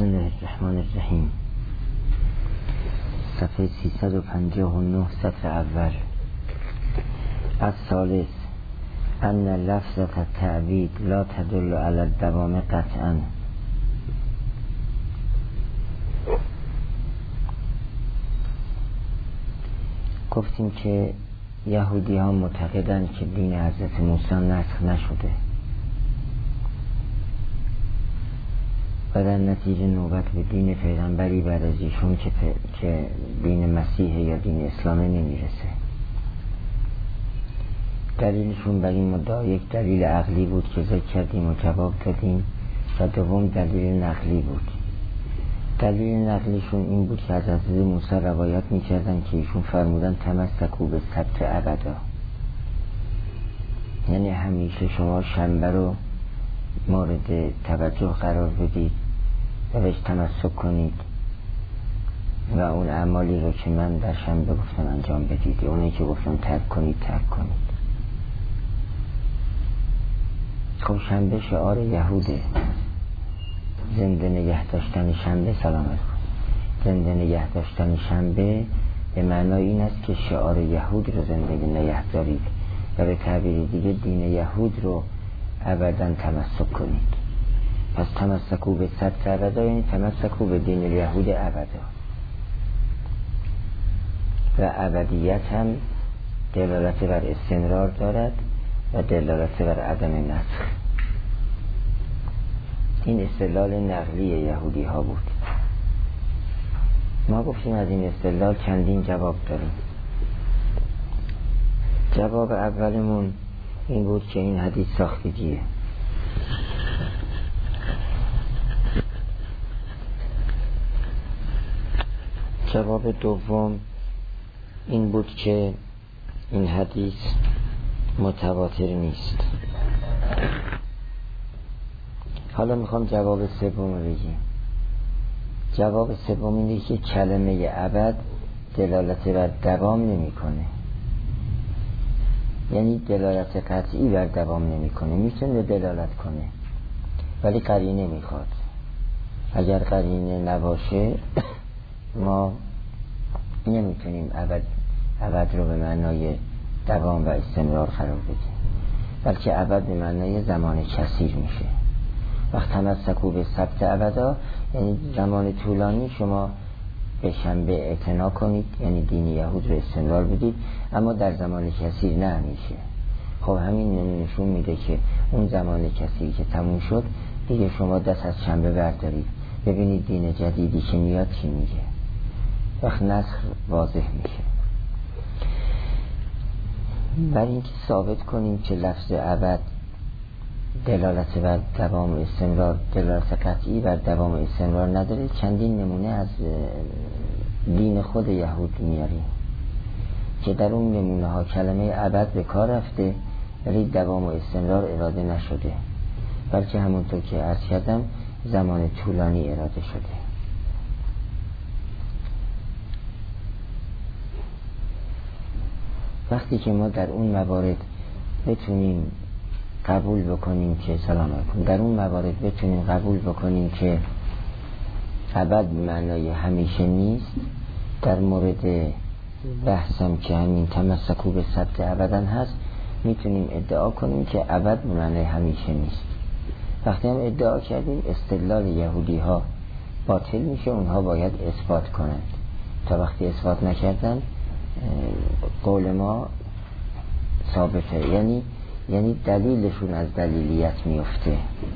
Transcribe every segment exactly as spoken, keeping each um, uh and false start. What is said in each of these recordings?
بسم الله الرحمن الرحیم. صفحه سیصد و پنجاه و نه سطر اول. الثالث ان لفظة التعبید لا تدل علی الدوام قطعا. گفتیم که یهودی ها معتقدند که دین حضرت موسی نسخ نشده و در نتیجه نوبت به دین پیغمبری بعد از ایشون که, که دین مسیح یا دین اسلام نمیرسه. دلیلشون بر این مدعا یک دلیل عقلی بود که ذکر کردیم و جواب دادیم و دوم دلیل نقلی بود. دلیل نقلیشون این بود که از حضرت موسی روایت میکردن که ایشون فرمودن تمسکوا به سبت ابدا، یعنی همیشه شما شنبه رو مورد توجه قرار بدید و بهش تمسک کنید و اون اعمالی رو که من در شنبه گفتم انجام بدید، اونایی که گفتم ترک کنید ترک کنید. خب شنبه شعار یهوده، زنده نگه داشتن شنبه، سلام علیکم، زنده نگه داشتن شنبه به معنای این است که شعار یهود رو زنده نگه دارید و به تعبیر دیگه دین یهود رو ابدا تمسک کنید. پس تمسکو به سبت ابدا یعنی تمسکو به دین یهود ابدا، و ابدیت هم دلالت بر استمرار دارد و دلالت بر عدم نسخ. این استدلال نقلی یهودی ها بود. ما گفتیم از این استدلال چندین جواب داریم. جواب اولمون این بود که این حدیث ساختگیه. جواب دوم این بود که این حدیث متواتر نیست. حالا میخوام جواب سوم رو بگیم. جواب سوم اینه که کلمه ابد دلالت بر دوام نمیکنه، یعنی دلالت قطعی بر دوام نمیکنه. میتونه دلالت کنه ولی قرینه میخواد. اگر قرینه نباشه ما نمیتونیم ابد ابد رو به معنای دوام و استمرار قرار بدیم، بلکه ابد به معنای زمان کثیر میشه. وقت تمسکو به سبت ابدا یعنی زمان طولانی شما به شنبه اعتنا کنید، یعنی دین یهود رو استمرار بدید، اما در زمان کثیر نه همیشه. خب همین نشون میده که اون زمان کثیر که تموم شد دیگه شما دست از شنبه بردارید، ببینید دین جدیدی که میاد چی میگه. وقت نسخ واضح میشه. برای اینکه ثابت کنیم که لفظ ابد دلالت بر دوام استمرار، دلالت قطعی بر دوام استمرار نداره، چندین نمونه از دین خود یهود میاریم که در اون نمونه ها کلمه ابد به کار رفته ولی دوام و استمرار اراده نشده، بلکه همونطور که عرض کردم زمان طولانی اراده شده. وقتی که ما در اون موارد بتونیم قبول بکنیم که سلام علیکم در اون موارد بتونیم قبول بکنیم که ابد به معنای همیشه نیست، در مورد بحثم که همین تمسکو به سبت ابدا هست میتونیم ادعا کنیم که ابد به معنای همیشه نیست. وقتی هم ادعا کردیم استدلال یهودی ها باطل میشه، اونها باید اثبات کنند. تا وقتی اثبات نکردن قول ما ثابته، یعنی یعنی دلیلشون از دلیلیت میفته.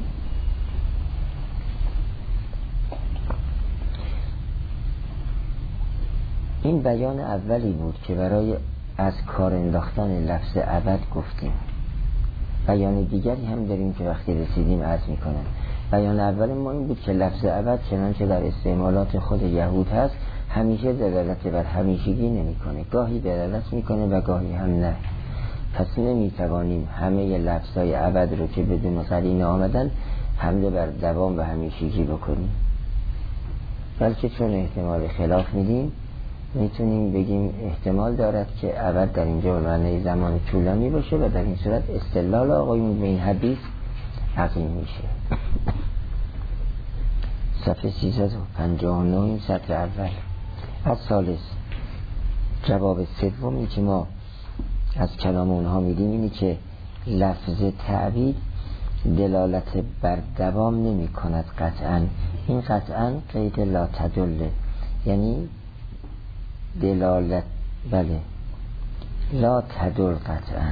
این بیان اولی بود که برای از کار انداختن لفظ ابد گفتیم. بیان دیگری هم داریم که وقتی رسیدیم عرض میکنم. بیان اول ما این بود که لفظ ابد چنانچه در استعمالات خود یهود هست همیشه دلالت بر همیشگی نمیکنه، گاهی دلالت میکنه و گاهی هم نه. پس نمیتوانیم همه لفظای ابد رو که بدون قرینه آمدن حمله بر دوام و همیشگی بکنیم، بلکه چون احتمال خلاف میدیم میتونیم بگیم احتمال دارد که ابد در اینجا به معنی زمان طولانی باشه و در این صورت استدلال آقایون به این حدیث عقیم میشه. صفحه سیصد و پنجاه و نه این سطر اول. از ثالث، جواب سومی که ما از کلام اونها میدیم اینی که لفظ تعبید دلالت بر دوام نمی کند قطعا. این قطعا قید لا تدل، یعنی دلالت، بله لا تدل، قطعا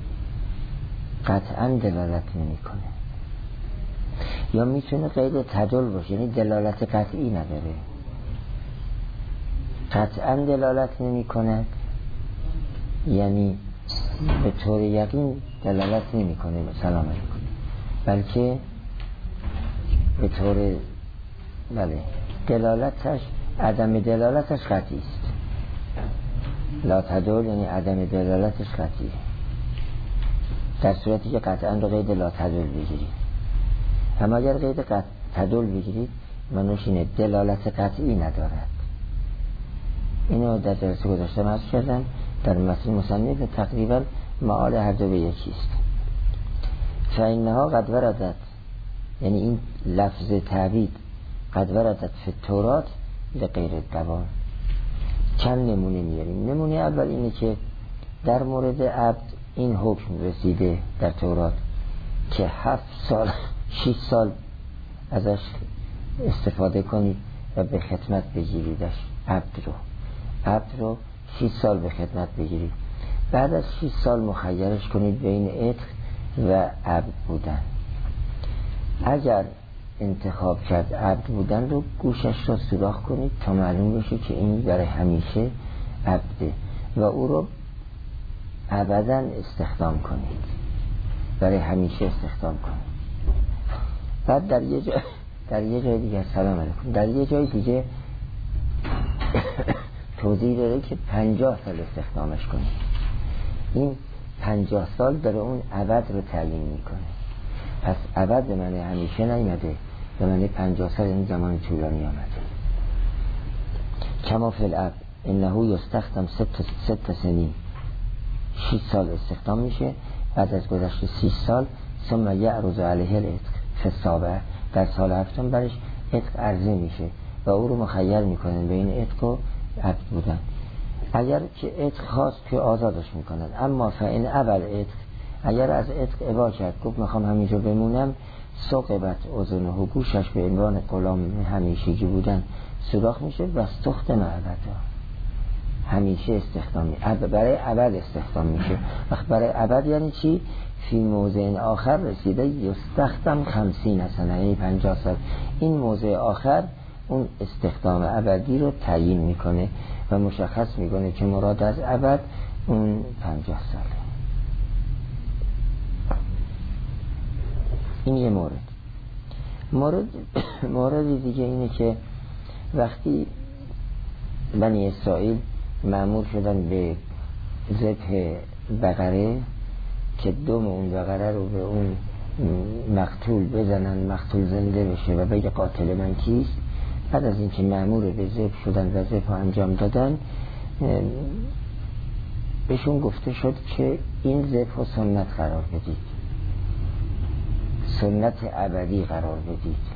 قطعا دلالت نمی کنه. یا میتونه قید تدل باشه، یعنی دلالت قطعی نداره، قطعا دلالت نمی کند یعنی به طور یقین دلالت نمی کنه سلام علیکم، بلکه به طور بله دلالتش، عدم دلالتش قطعی است. لا تدل یعنی عدم دلالتش قطعی، در صورتی که قطعا رو قید لا تدل بگیرید. اما اگر قید قطع تدل بگیرید منوش اینه دلالت قطعی ندارد. اینو در جلسه گذاشته عرض کردم، در متن مصنف تقریبا معال هر دو به یکی است. فإنها قد وردت، یعنی این لفظ تعبید قد وردت فی التورات لغیر الدوام. چند نمونه میاریم. نمونه اول اینه که در مورد عبد این حکم رسیده در تورات که هفت سال شش سال ازش استفاده کنید و به خدمت بگیریدش. عبد رو عبد رو شش سال به خدمت بگیرید، بعد از شش سال مخیرش کنید بین عتق و عبد بودن. اگر انتخاب کرد عبد بودن رو گوشش رو سوراخ کنید تا معلوم بشه که این برای همیشه عبده و او رو ابدا استخدام کنید، برای همیشه استخدام کنید. بعد در یه جای در یه جای دیگه سلام علیکم در یه جای دیگه توضیح داره که پنجاه سال استخدامش کنید. این پنجاه سال داره اون عبد رو تعیین میکنه. پس عبد به معنی همیشه نیامده، به معنی پنجاه سال، این زمان طولانی آمده. کما فی العبد انه یستخدم ست ست سنین، شش سال استخدام میشه، بعد از گذشت شش سال ثم یعرض علیه العتق فی السابعه، در سال هفتم برش عتق عرضه میشه و او رو مخیر میکنن بین عتق و عبد بودن. اگر که عتق خواست که آزادش میکنن، اما فإن ابل عتق، اگر از عتق ابا کرد گفت میخوام همینجا بمونم، ثقبت اذنه و گوشش به عنوان غلام همیشگی بودن سوراخ میشه و استخدم ابدا، همیشه استخدامی برای ابد استخدام میشه. وقت برای ابد یعنی چی؟ فی موضع آخر رسیده یستخدم خمسین سنه، یعنی پنجاه سال. این موضع آخر اون استخدام ابدی رو تعیین میکنه و مشخص میکنه که مراد از ابد اون پنجاه ساله. این یه مورد. مورد مورد دیگه اینه که وقتی بنی اسرائیل مأمور شدن به ذبح بقره که دم اون بقره رو به اون مقتول بزنن، مقتول زنده بشه و بگه قاتل من کیست، بعد از اینکه مأمور به ذبح شدن و ذبح انجام دادن بهشون گفته شد که این ذبح و سنت قرار بدید، سنت ابدی قرار بدید.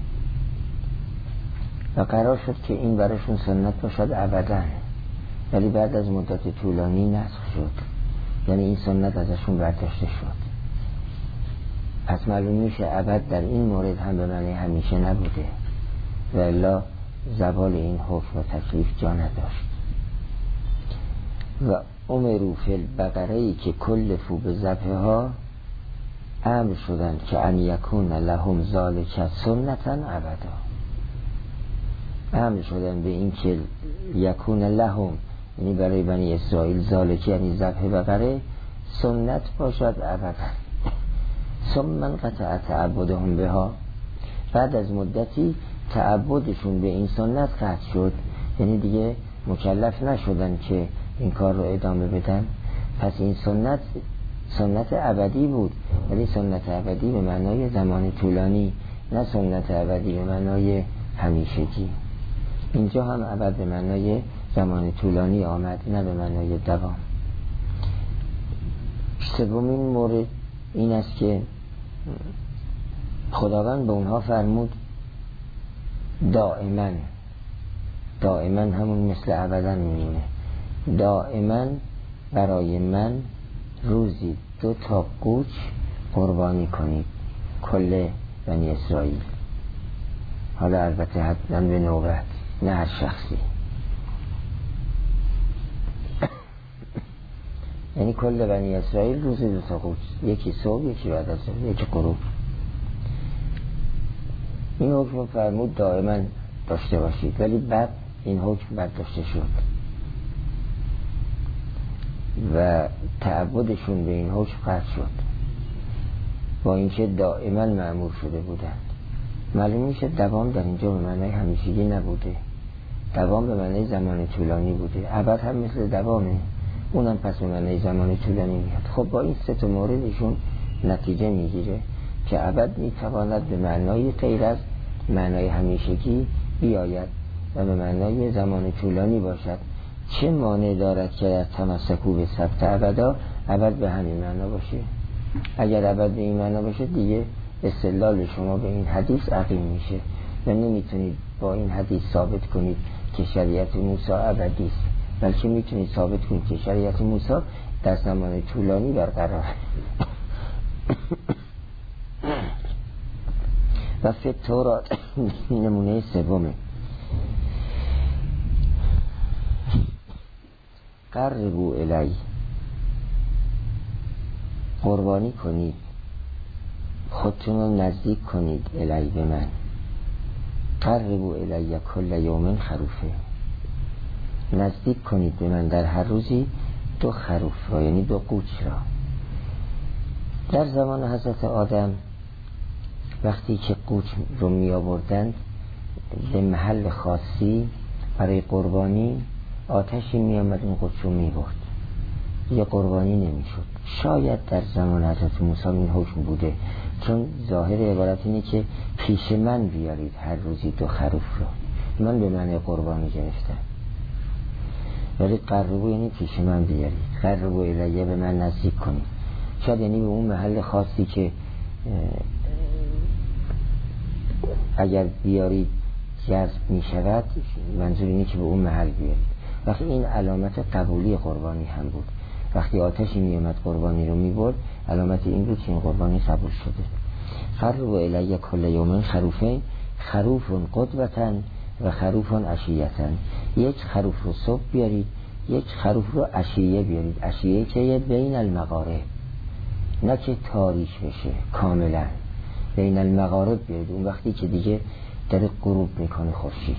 و قرار شد که این براشون سنت باشد ابدا، ولی بعد از مدت طولانی نسخ شد، یعنی این سنت ازشون برداشته شد. پس معلوم میشه ابد در این مورد هم به معنی همیشه نبوده و الا زوال این حکم و تکلیف جا نداشت. و امرو فی البقره ای که کلفو به ذبحها، امر شدن که ان یکون لهم ذالک سنتا ابدا، امر شدن به این که یکون لهم، یعنی برای بنی اسرائیل، ذالک یعنی ذبح بقره، سنت باشد ابدا. ثم من قطع تعبدهم بها، بعد از مدتی تعبدشون به این سنت قطع شد، یعنی دیگه مکلف نشدن که این کار رو ادامه بدن. پس این سنت سنت ابدی بود، ولی سنت ابدی به معنای زمان طولانی، نه سنت ابدی به معنای همیشگی. اینجا هم ابد به معنای زمان طولانی آمد، نه به معنای دوام. سومین مورد این است که خداوند به اونها فرمود دائما دائما همون مثل ابدا میمونه. دائما برای من روزی دو تا قوچ قربانی کنید، کل بنی اسرائیل. حالا البته حتما به نوبت، نه هر شخصی. یعنی کل بنی اسرائیل روزی دو تا قوچ، یکی صبح یکی بعد از ظهر یکی غروب. این حکم فرمود دائما داشته باشید، ولی بعد این حکم برداشته شد و تعبدشون به این حکم قطع شد، با اینکه دائما مأمور شده بودند. معلوم میشه دوام در اینجا به معنی همیشگی نبوده، دوام به معنی زمان طولانی بوده. ابد هم مثل دوامه، اونم پس به معنی زمان طولانی میاد. خب با این سه تا مورد ایشون نتیجه میگیره که ابد میتواند به معنای غیر از معنای همیشگی بیاید و به معنای زمان طولانی باشد. چه مانع دارد که در تمسکو به سبت ابدا ابد به همین معنا باشه؟ اگر ابد به این معنا باشه دیگه استدلال شما به این حدیث عقیم میشه و نمیتونید با این حدیث ثابت کنید که شریعت موسی ابدی است، بلکه میتونید ثابت کنید که شریعت موسی در زمان طولانی برقرار و فی تورات نمونه سومه. قربوا الی، قربانی کنید، خودتون رو نزدیک کنید الی به من. قربوا الی کل یوم خروفه، نزدیک کنید به من در هر روزی دو خروف را، یعنی دو قوچ را. در زمان حضرت آدم وقتی که قوچ رو می آوردند به محل خاصی برای قربانی، آتشی می آمد این قوچ رو می برد، یه قربانی نمی شد. شاید در زمان حضرت موسی این حکم بوده، چون ظاهر عبارت اینه که پیش من بیارید هر روزی دو خروف رو، من به معنی قربانی گرفتم. ولی قربو یعنی پیش من بیارید، قربو الیه به من نزدیک کنید. شاید یعنی به اون محل خاصی که اگر بیارید جذب می شود، منظور اینه که به اون محل بیارید. وقتی این علامت قبولی قربانی هم بود، وقتی آتشی می اومد قربانی رو می برد، علامت این بود که این قربانی قبول شده. قربوا الی کل یوم خروفین، خروف قدوة و خروف عشیة. یک خروف رو صبح بیارید، یک خروف رو عشیه بیارید. عشیه که بین المغارب، نه که تاریک بشه کاملا، بین المغارب بیارید، اون وقتی که دیگه داره غروب میکنه خورشید.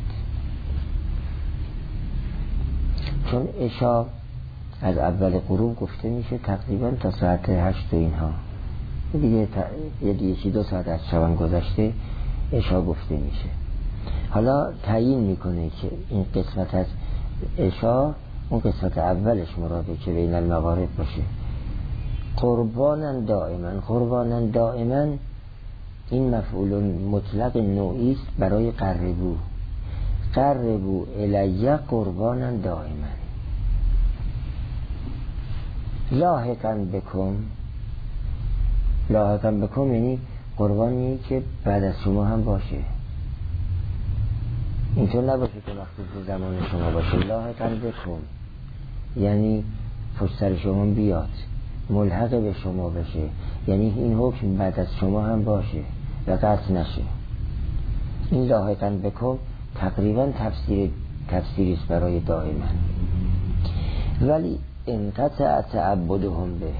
چون عشا از اول غروب گفته میشه تقریبا تا ساعت هشت و اینها دیگه، یکی دو ساعت از شبان گذشته عشا گفته میشه. حالا تعیین میکنه که این قسمت از عشا اون قسمت اولش مراده که بین المغارب باشه. قربانا دائما، قربانا دائما این مفعول مطلق نوعی است برای قربو. قربو الی قربانا دائما لاحقا بکم. لاحقا بکم یعنی قربانی که بعد از شما هم باشه، اینطور نباشه که وقتی زمان شما باشه. لاحقا بکم یعنی پشت سر شما بیاد، ملحق به شما بشه، یعنی این حکم بعد از شما هم باشه و قطع نشه. این لاحقا بکم تقریبا تفسیر تفسیری است برای دائما. ولی انقطع تعبدهم به،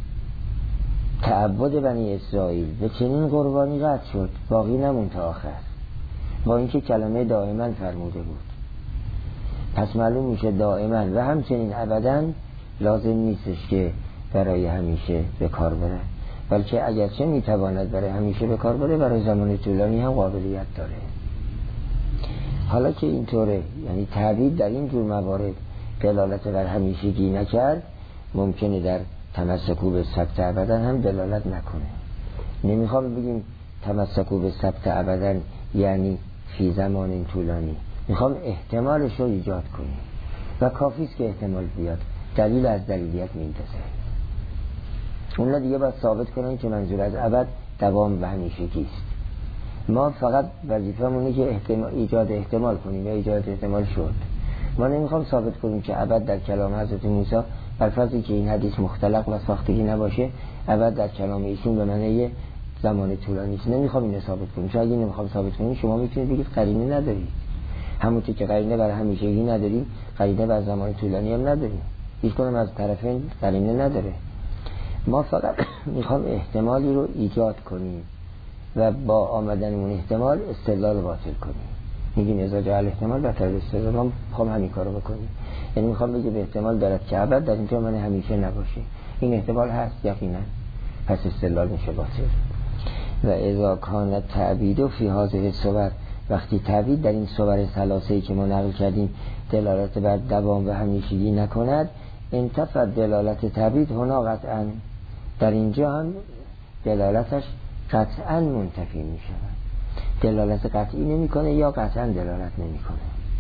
تعبد بنی اسرائیل به چنین قربانی قطع شد، باقی نمون تا آخر، با اینکه کلمه دائما فرموده بود. پس معلوم میشه دائما و همچنین ابدا لازم نیستش که برای همیشه به کار بره، بلکه اگرچه میتواند برای همیشه به کار بره، برای زمان طولانی هم قابلیت داره. حالا که اینطوره، یعنی تعبید در این جور موارد دلالت بر همیشگی نکرد، ممکنه در تمسکو به سبت ابدا هم دلالت نکنه. نمیخوام بگیم تمسکو به سبت ابدا یعنی فی زمان طولانی، میخوام احتمالش رو ایجاد کنیم و کافیست که احتمال بیاد، دلیل از دلیلیت میندازه. اونا دیگه باید ثابت کنن که منظور از ابد دوام و همیشگی است. ما فقط وظیفه‌مونه که احتمال ایجاد احتمال کنیم یا ایجاد احتمال شد. ما نمیخوام ثابت کنیم که ابد در کلام حضرت موسی، بر فرضی که این حدیث مختلق و ساختگی نباشه، ابد در کلام ایشون به معنی زمان طولانی است. نمیخوام اینو ثابت کنیم. چون اگه نمیخوام ثابت کنیم شما میتونید بگید قرینه ندارید. همونطور که قرینه برای همیشگی نداریم، قرینه بر زمان طولانی هم نداریم. هیچ کدوم از طرفین قرینه نداره. ما فقط میخوام احتمالی رو ایجاد کنیم و با آمدن اون احتمال استدلال باطل کنیم. میگیم اذا جاء الاحتمال بطل الاستدلال. ما میخوام همین کارو بکنیم. یعنی میخوام بگم به احتمال دارد که ابد در اینجا من همیشه نباشه. این احتمال هست یقینا، پس استدلال میشه باطل. و اذا کان تعبید فی هذه الصور، وقتی تعبید در این صور ثلاثه‌ای که ما نقل کردیم دلالت بر دوام و همیشگی نکند، انتفت دلالت تعبید هنا قطعا، در اینجا هم دلالتش قطعا منتفی می شود. دلالت قطعی نمی کنه یا قطعا دلالت نمی کنه.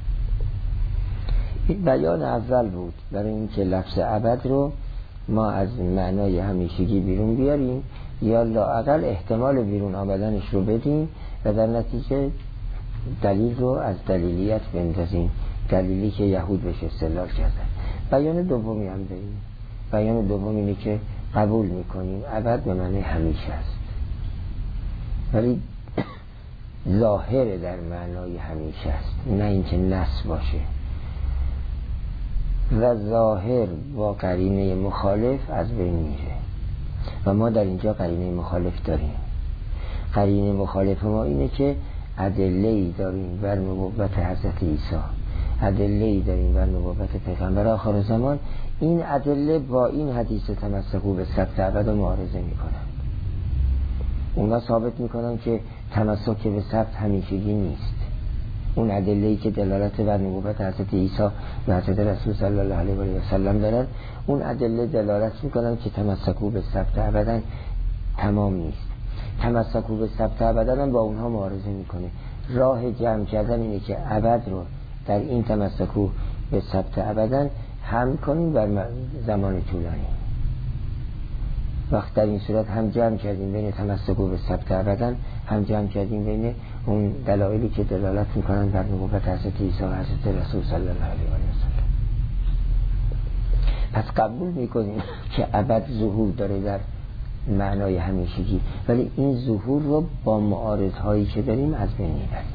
این بیان اول بود برای اینکه لفظ ابد رو ما از معنای همیشگی بیرون بیاریم یا لااقل احتمال بیرون آمدنش رو بدیم و در نتیجه دلیل رو از دلیلیت بندازیم، دلیلی که یهود بهش استدلال کردن. بیان دومی هم داریم. بیان دوم اینه که قبول میکنیم ابد به معنی همیشه است، ولی ظاهر در معنای همیشه است، نه اینکه نص باشه. و ظاهر با قرینه مخالف از بین میره و ما در اینجا قرینه مخالف داریم. قرینه مخالف ما اینه که ادله‌ای داریم بر نبوت حضرت عیسی، ادله‌ای داریم بر نبوت پیغمبر آخر زمان. این ادله با این حدیث تمسکو به ثبت ابد معارضه میکنن. اونا ثابت میکنن که تمسک به ثبت همیشگی نیست. اون ادله‌ای که دلالت بر نبوت حضرت عیسی و حضرت رسول صلی الله علیه و سلم دارن، اون ادله دلالت میکنن که تمسکو به ثبت ابدا تمام نیست. تمسکو به ثبت ابدا با اونها معارضه میکنه. راه جمع کردن اینه که ابد رو در این تمسکو به ثبت ابدا هم کنیم بر زمان طولانی. وقت در این صورت هم جمع کردیم بین تمسکو به ثبت ابدا، هم جمع کردیم بین اون دلایلی که دلالت میکنن بر نبوت حضرت عیسی و حضرت رسول صلی الله علیه و سلم. پس قبول میکنیم که ابد ظهور داره در معنای همیشگی، ولی این ظهور رو با معارض هایی که داریم از بین میبریم.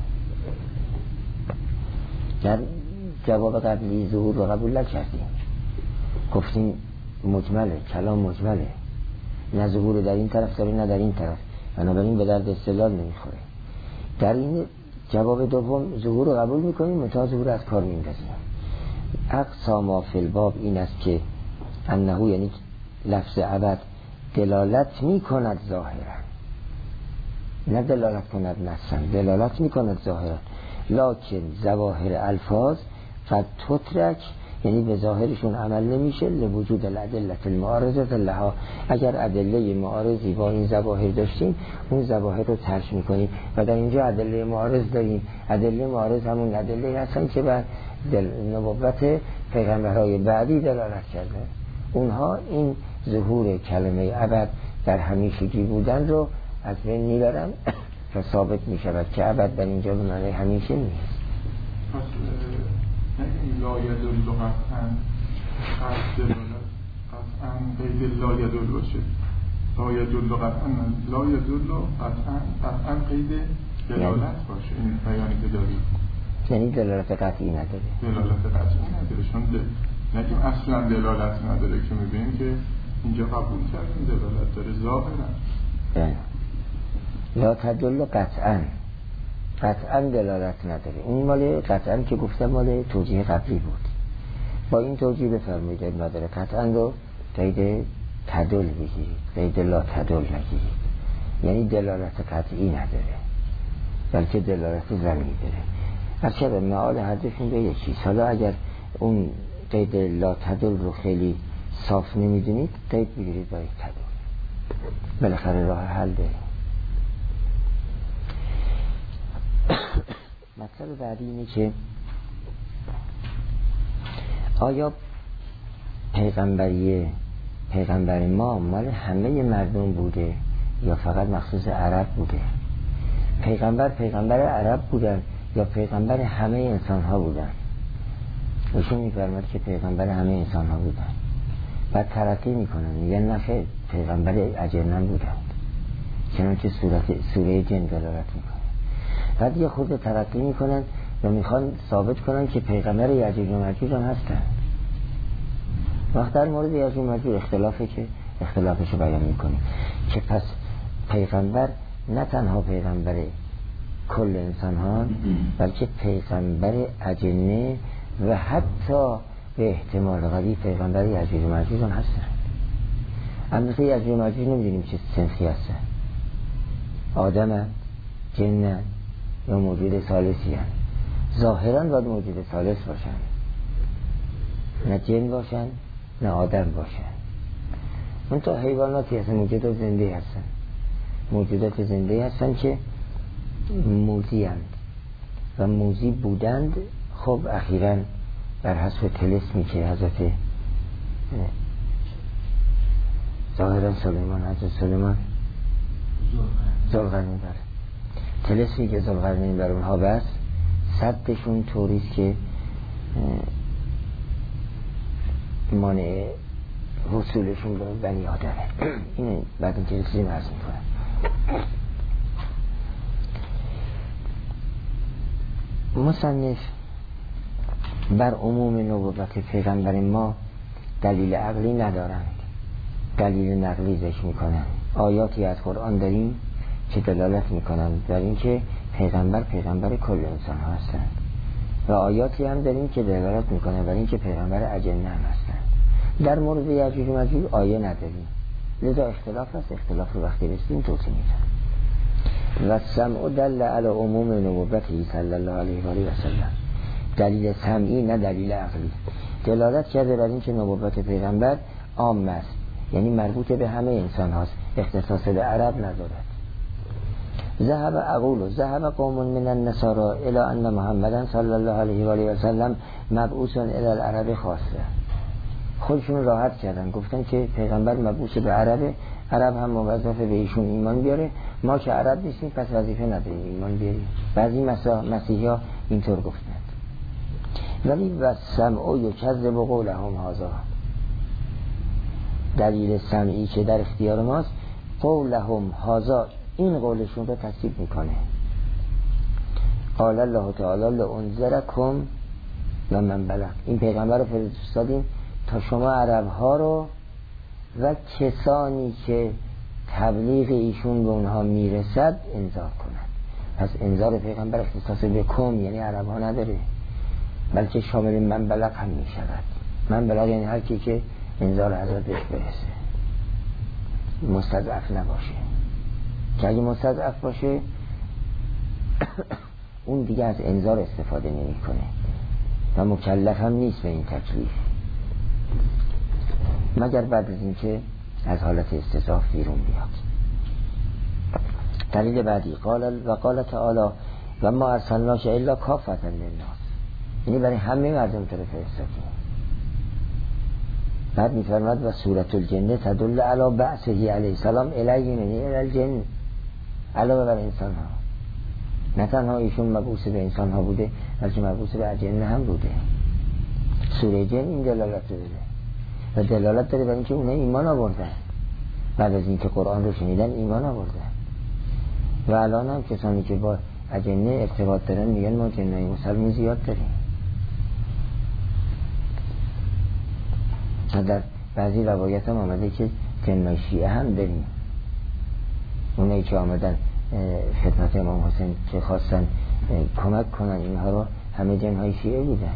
در جواب قبلی ظهور رو قبول نکردیم، گفتیم مجمله، کلام مجمله، نه ظهور در این طرف داره نه در این طرف، بنابراین به درد استدلال نمیخوره. در این جواب دوم ظهور رو قبول میکنیم، منتها ظهور از کار میندازیم. اقصا ما فی الباب این است که انه، یعنی لفظ ابد دلالت میکند ظاهرا، نه دلالت کند نصا، دلالت میکند ظاهرا، لکن ظواهر الفاظ قد تترک، یعنی به ظاهرشون عمل نمیشه لوجود الادله المعارضه لها. اگر ادله معارضی با این ظواهر داشتیم اون ظواهر رو ترک میکنیم و در اینجا ادله معارض داریم. ادله معارض همون ادله هستن که بر نبوت پیغمبرهای بعدی دلالت کرده. اونها این ظهور کلمه ابد در همیشگی بودن رو از بین میبرن و ثابت میشود که ابد در اینجا به معنی همیشه نیست. پس این لا یدل قطعا قطع دلالت قطعا قید لا یدل باشه. لا یدل قطعا لا یدل قطعا قطعا قید دلالت باشه. این بیانی که داریم یعنی دلالت قطعی نداره. دلالت قطعی نداره، چون نگیم اصلا دلالت نداره که میبینیم که اینجا قبول کردیم دلالت داره ظاهرا. لا تدل قطعا، قطعا دلالت نداره. اون مال قطعا که گفتم مال توجیه قبلی بود. با این توجیه بفرمایید نداره، قطعا رو قید تدل بگیرید، قید لا تدل نگیرید. یعنی دلالت قطعی نداره بلکه دلالت ظنی داره. اصلا معال حدیثون به یکی. حالا اگر اون قید لا تدل رو خیلی صاف نمیدونید قید بگیرید با یک تدل، بالاخره راه حل داریم. مطلب بعدی اینه که آیا پیغمبری پیغمبر ما مال همه مردم بوده یا فقط مخصوص عرب بوده؟ پیغمبر پیغمبر عرب بودن یا پیغمبر همه انسان ها بودن؟ ایشون میفرماد که پیغمبر همه انسان ها بودن. بعد ترقی میکنن میگن نه پیغمبر اجنه بودن، چنانچه سورت سوره جن دلالت میکنه. بعد یه خود ترقی میکنن و میخوان ثابت کنن که پیغمبر یعجوج و ماجوج هم هستن. وقت در مورد یعجوج و ماجوج اختلافه که اختلافشو بیان میکنه که پس پیغمبر نه تنها پیغمبر کل انسان ها بلکه پیغمبر اجنه و حتی به احتمال قوی پیغمبر یعجوج و ماجوج هم هستن. البته یعجوج و ماجوج نمیدونیم چه سنخی هستن، آدم، جن یا موجود ثالثی هستن. ظاهرا باید موجود ثالث باشن، نه جن باشن نه آدم باشن. اون تا حیواناتی هستن، موجودات زنده هستن، موجودات زنده هستن که موذی هستند و موذی بودند. خب اخیراً بر حسب طلسمی که حضرت ظاهرا سلیمان حضرت سلیمان ذوالقرنین بر طلسمی که ذوالقرنین بر اونها بس صدشون طوریست که مانع وصولشون به بنی آدمه. اینه بعد این که رسیدیم عرض میکنم. مصنف بر عموم نبوت پیغمبر ما دلیل عقلی ندارند، دلیل نقلی ذکر میکنند. آیاتی از قرآن داریم که دلالت میکنند بر این که پیغمبر پیغمبر کل انسان ها هستند و آیاتی هم داریم که دلالت میکنند بر این که پیغمبر اجنه هم هستند. در مورد یعجوج و ماجوج آیه نداریم، لذا اختلاف هست. اختلاف رو وقتی رسیدیم توضیح میدم. و سمع دل علی عموم نبوته صلی الله علیه و آله و سلم. دلیل سمعی نه دلیل عقلی. دلالت کرده بر این که نبوت پیغمبر عام است، یعنی مربوط به همه انسان هاست، اختصاص به عرب ندارد. ذهب اقول ذهب قوم من النصارى الى ان محمدا صلی الله علیه و آله و سلم مبعوث الى العرب خاصه. خودشون راحت کردن، گفتن که پیغمبر مبعوث به عربه، عرب هم موظف به ایشون ایمان بیاره، ما که عرب نیستیم پس وظیفه نداریم ایمان بیاریم. بعضی مسیحی ها اینطور گفتند. ولی و سمع یکذب قولهم هذا. دلیل سمعی که در اختیار ماست قولهم هذا، این قولشون رو تکذیب میکنه. قال الله تعالی لانذرکم و من بلغ. این پیغمبر رو فرستادیم تا شما عرب ها رو و کسانی که تبلیغ ایشون به اونها میرسد انذار کنند. پس انذار پیغمبر اختصاص به کم یعنی عرب ها نداره، بلکه شامل من بلغ هم میشود. من بلغ یعنی هر کی که انذار حضرت بهش برسه، مستضعف نباشه. که اگه مستضعف باشه اون دیگه از انذار استفاده نمی کنه و مکلف هم نیست به این تکلیف، مگر بعد از این که از حالت استضعاف بیرون بیاد. دلیل بعدی قال و قال تعالی و ما ارسلناک الا کافة للناس، یعنی برای همه مردم تو رو فرستادیم. بعد میفرماد و سورة الجن تدل علی بعثه علیه السلام الیهم یعنی الی الجن، علاوه بر انسان ها. نه تنها ایشون مبعوث به انسان ها بوده بلکه مبعوث به اجنه هم بوده. سوره جن این دلالت داره و دلالت داره بر اینکه اونها ایمان آوردن، بعد از اینکه قرآن رو شنیدن ایمان آوردن. و الان هم کسانی که با اجنه ارتباط دارن میگن ما جنای مسلمون زیاد داریم. در بعضی روایت هم آمده که جنای شیعه هم داریم، اونایی که آمدن خدمت امام حسین که خواستن کمک کنن اینها رو همه جنهای شیعه بودن.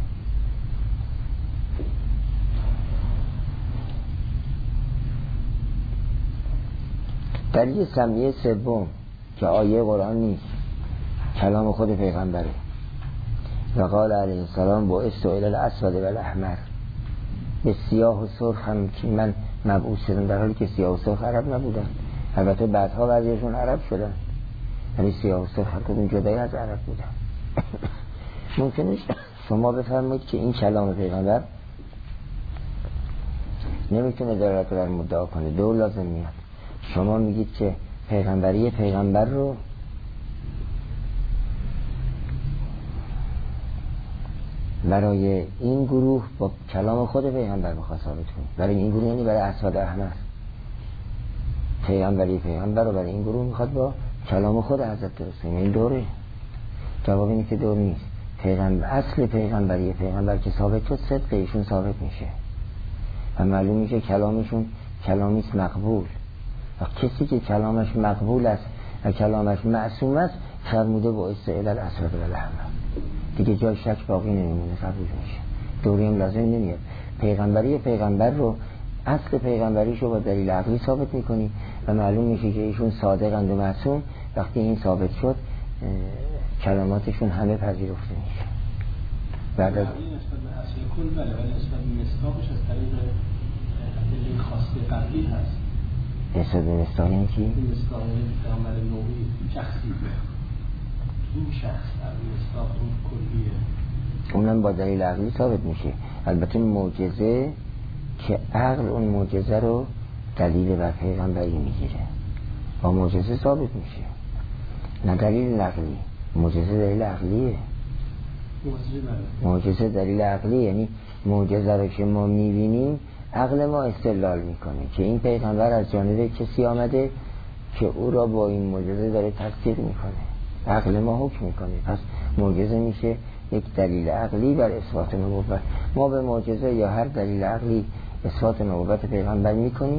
دلیل سمیه سوم که آیه قرآن نیست، کلام خود پیغمبره. و قال علیه السلام بعثت الی الاسود و الاحمر، به سیاه و سرخ هم که من مبعوث شدم، در حالی که سیاه و سرخ عرب نبودن. البته بعدها بعضیشون عرب شدن، ولی سیاه و سرخ کدوم جدایی از عرب بودن. ممکنه شما بفرمایید که این کلام پیغمبر نمیتونه دلالت بر مدعا کنه، دو لازم میاد. شما میگید که پیغمبری پیغمبر رو برای این گروه با کلام خود پیغمبر بخواد ثابت کنه. برای این گروه یعنی برای اسود احمد پیغمبری پیغمبر رو برای این گروه میخواد با کلام خود حضرت درست کنه. این دوره. جواب اینه که دور نیست. پیغمبر اصل پیغمبری پیغمبر که ثابت شد صدق ایشون ثابت میشه و معلوم میشه کلامشون کلامی است مقبول. و کسی که کلامش مقبول است و کلامش معصوم است فرموده با استعلال الاسود و الاحمر دیگه جای شک باقی نمیمونه، قبول میشه. دوری هم لازم نمیاد. پیغمبری پیغمبر رو اصل پیغمبریش رو با دلیل عقلی ثابت میکنی و معلوم میشه که ایشون صادقند و معصوم. وقتی این ثابت شد کلماتشون همه پذیرفته میشه. بعد از این نسبت به اصل کل بله، ولی نسبت به مصداقش از طریق دلیل خاص قبلی هست. نسبت به مصداق این چی؟ این مصداق پیغمبر نوعی شخصی این شخص از مصداق اون کلیه، اونم با دلیل عقلی ثابت میشه. البته معجزه که عقل اون معجزه رو دلیل بر پیغمبری میگیره با معجزه ثابت میشه، نه دلیل عقلی. معجزه دلیل عقلیه. معجزه دلیل عقلی یعنی معجزه رو که ما میبینیم عقل ما استدلال میکنه که این پیغمبر از جانب کسی آمده که او را با این معجزه داره تصدیق میکنه، عقل ما حکم میکنه. پس معجزه میشه یک دلیل عقلی بر اثبات نبوت. ما به معجزه یا هر دلیل عقلی اثبات نبوت پیغمبر میکنیم.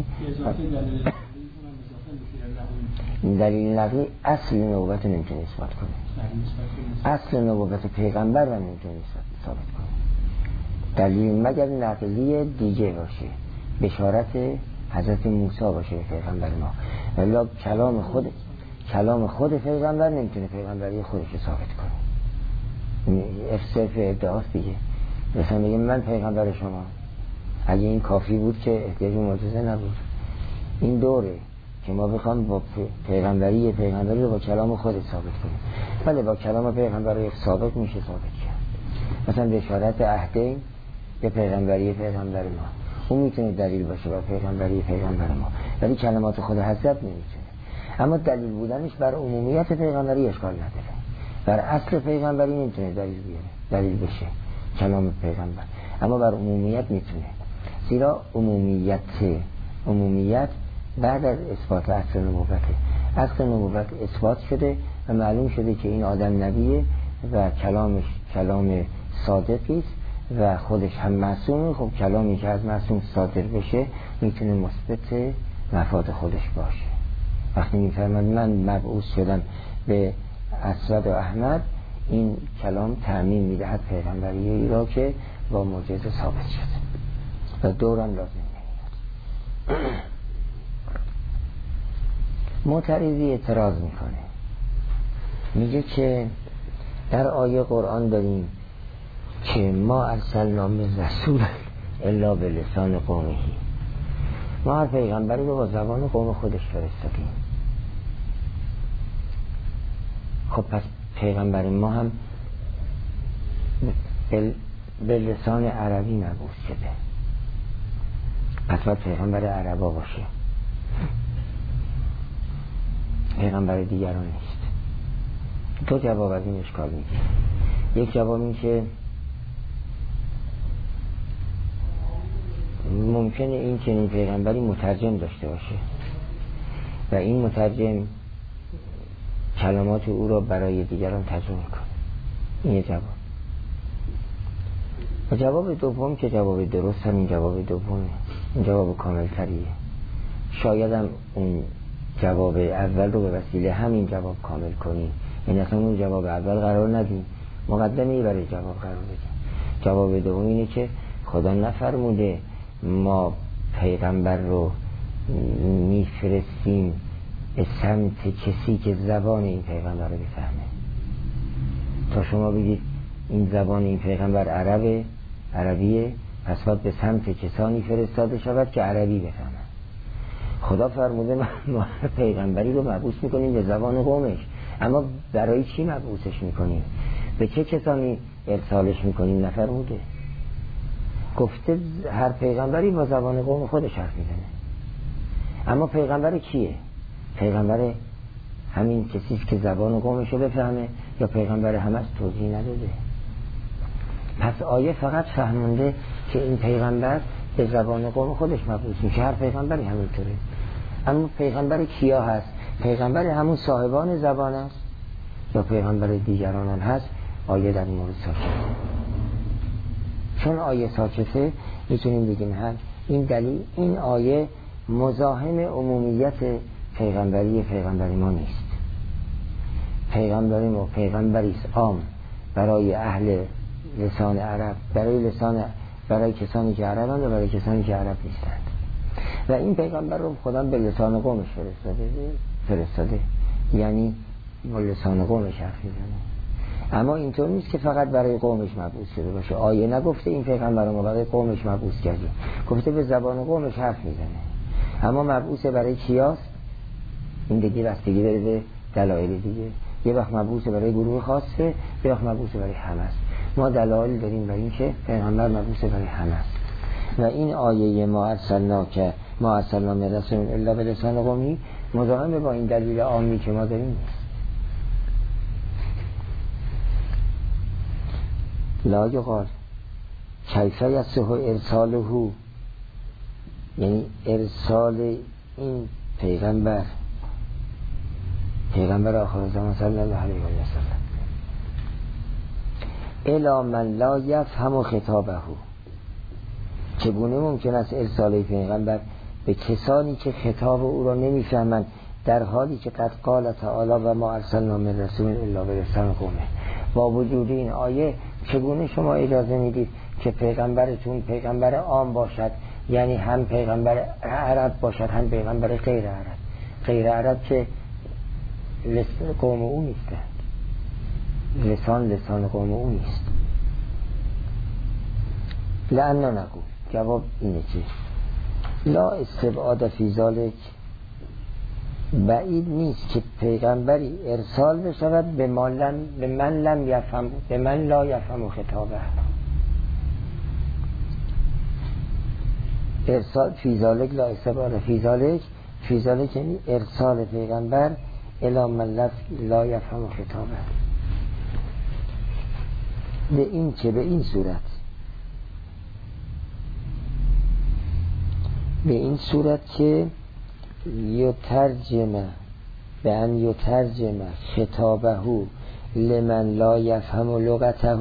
این دلیل عقلی اصل نبوت نمیتونه اثبات کنه، اصل نبوت پیغمبر رو نمیتونه ثابت کنه. دلیل مگر نقلی دیگه باشه، بشارت حضرت موسی باشه پیغمبر ما، ولی کلام خود کلام خود پیغمبر نمیتونه پیغمبری خودش رو ثابت کنه. افساف ادعاست دیگه. مثلا میگه من پیغمبر شما، اگه این کافی بود که احتیاج معجزه نبود. این دوره که ما بخوام با پیغمبری پیغمبری رو با کلام خود ثابت کنیم. بله با کلام پیغمبر ثابت میشه ثابت کرد. مثلا بشارت عهدین به پیغمبری پیغمبر ما، اون میتونه دلیل باشه بر پیغمبری پیغمبر ما، ولی کلمات خود حضرت نمیتونه. اما دلیل بودنش بر عمومیت پیغمبری اشکال نداره. بر اصل پیغمبری نمیتونه دلیل بیاره، دلیل بشه کلام پیغمبر، اما بر عمومیت میتونه. زیرا عمومیت عمومیت بعد از اثبات اصل نبوته. اصل نبوت اثبات شده و معلوم شده که این آدم نبیه و کلامش کلام صادقی است و خودش هم معصومه. خب کلامی که از معصوم صادر بشه میتونه مثبت مفاد خودش باشه. وقتی میفرماد من مبعوث شدم به اسود و احمد، این کلام تعمیم میدهد پیغمبری ای را که با معجزه ثابت شده و دوران لازم نمیاد. معترضی اعتراض میکنه، میگه که در آیه قرآن داریم که ما ارسلنا من رسول الا به لسان قومه، ما هر پیغمبری رو با زبان قوم خودش فرستادیم. خب پس پیغمبر ما هم به لسان عربی مبعوث شده، پس باید پیغمبر عربا باشه، پیغمبر دیگران نیست. دو جواب از این اشکال میگه. یک جواب این که ممکنه این چنین پیغمبری مترجم داشته باشه و این مترجم کلمات او را برای دیگران ترجمه کنه. این یه جواب. و جواب دوم که جواب درست هم این جواب دومه، این جواب کامل تریه. شاید هم اون جواب اول رو به وسیله همین جواب کامل کنی، یعنی اصلا اون جواب اول قرار ندیم، مقدمه‌ای برای جواب قرار بدیم. جواب دوم اینه که خدا نفرموده ما پیغمبر رو میفرستیم به سمت کسی که زبان این پیغمبر رو بفهمه. تا شما بگید این زبان این پیغمبر عربه عربیه، پس باید به سمت کسانی فرستاده شود که عربی بفهمن. خدا فرموده ما پیغمبری رو مبعوث میکنیم به زبان قومش، اما برای چی مبعوثش میکنیم؟ به چه کسانی ارسالش میکنیم؟ نفرموده. گفته هر پیغمبری با زبان قوم خودش حرف میزنه. اما پیغمبر کیه؟ پیغمبر همین کسیست که زبان قومش رو بفهمه، یا پیغمبر همه از توضیح نداده؟ پس آیه فقط فهمونده که این پیغمبر به زبان قوم خودش مبعوث میشه. هر پیغمبری همینطوره. اما پیغمبر کیا هست؟ پیغمبر همون صاحبان زبان است یا پیغمبر دیگران هم هست؟ آیه در این مورد ساکته. چون آیه ساکته میتونیم بگیم هم این دلیل این آیه مزاحم عمومیت پیغمبری پیغمبری ما نیست. پیغمبری ما پیغمبری است عام برای اهل لسان عرب، برای لسان برای کسانی که عربند و برای کسانی که عرب نیستند. و این پیغمبر رو خدا به لسان قومش فرستاده فرستاده یعنی با لسان قومش حرف میزنه. اما اینطور نیست که فقط برای قومش مبعوث شده باشه. آیه نگفته این پیغمبر رو ما برای قومش مبعوث کردیم، گفته به زبان قومش حرف میزنه. اما مبعوث برای کیاست؟ این دیگه بستگی داره به دلایل دیگه. یه وقت مبعوث برای گروه خاصه، یه وقت مبعوث برای همه است. ما دلایل داریم برای این که پیغمبر مبعوث برای همه است. و این آیه ما ارسلنا که ما ارسلنا من رسول الا بلسان قومی مزاحم با این دلیل عامی که ما داریم نیست. لا یقال کیف یصح ارساله، یعنی ارسال این پیغمبر پیغمبر آخر زمان صلی الله علیه و سلم الی من لا یفهم خطابه، چگونه ممکن است ارسال پیغمبر به کسانی که خطاب او را نمیفهمند، در حالی که قد قال تعالی و ما ارسلنا من رسول الا بلسان قومه. با وجود این آیه چگونه شما اجازه میدید که پیغمبرتون پیغمبر عام باشد، یعنی هم پیغمبر عرب باشد هم پیغمبر غیر عرب؟ غیر عرب که قوم او نیستند، لسان لسان قوم او نیست. لأننا نقول، جواب اینه که لا استبعاد فی ذلک، بعید نیست که پیغمبری ارسال بشود به من به من لم یفهم به من لا یفهم خطابه. ارسال فی ذلک لا استبعاد فی ذلک، فی ذلک یعنی ارسال پیغمبر الی من لا یفهم خطابه. به این که به این صورت به این صورت که یترجمه به ان یترجمه خطابه لمن لا یفهم لغته،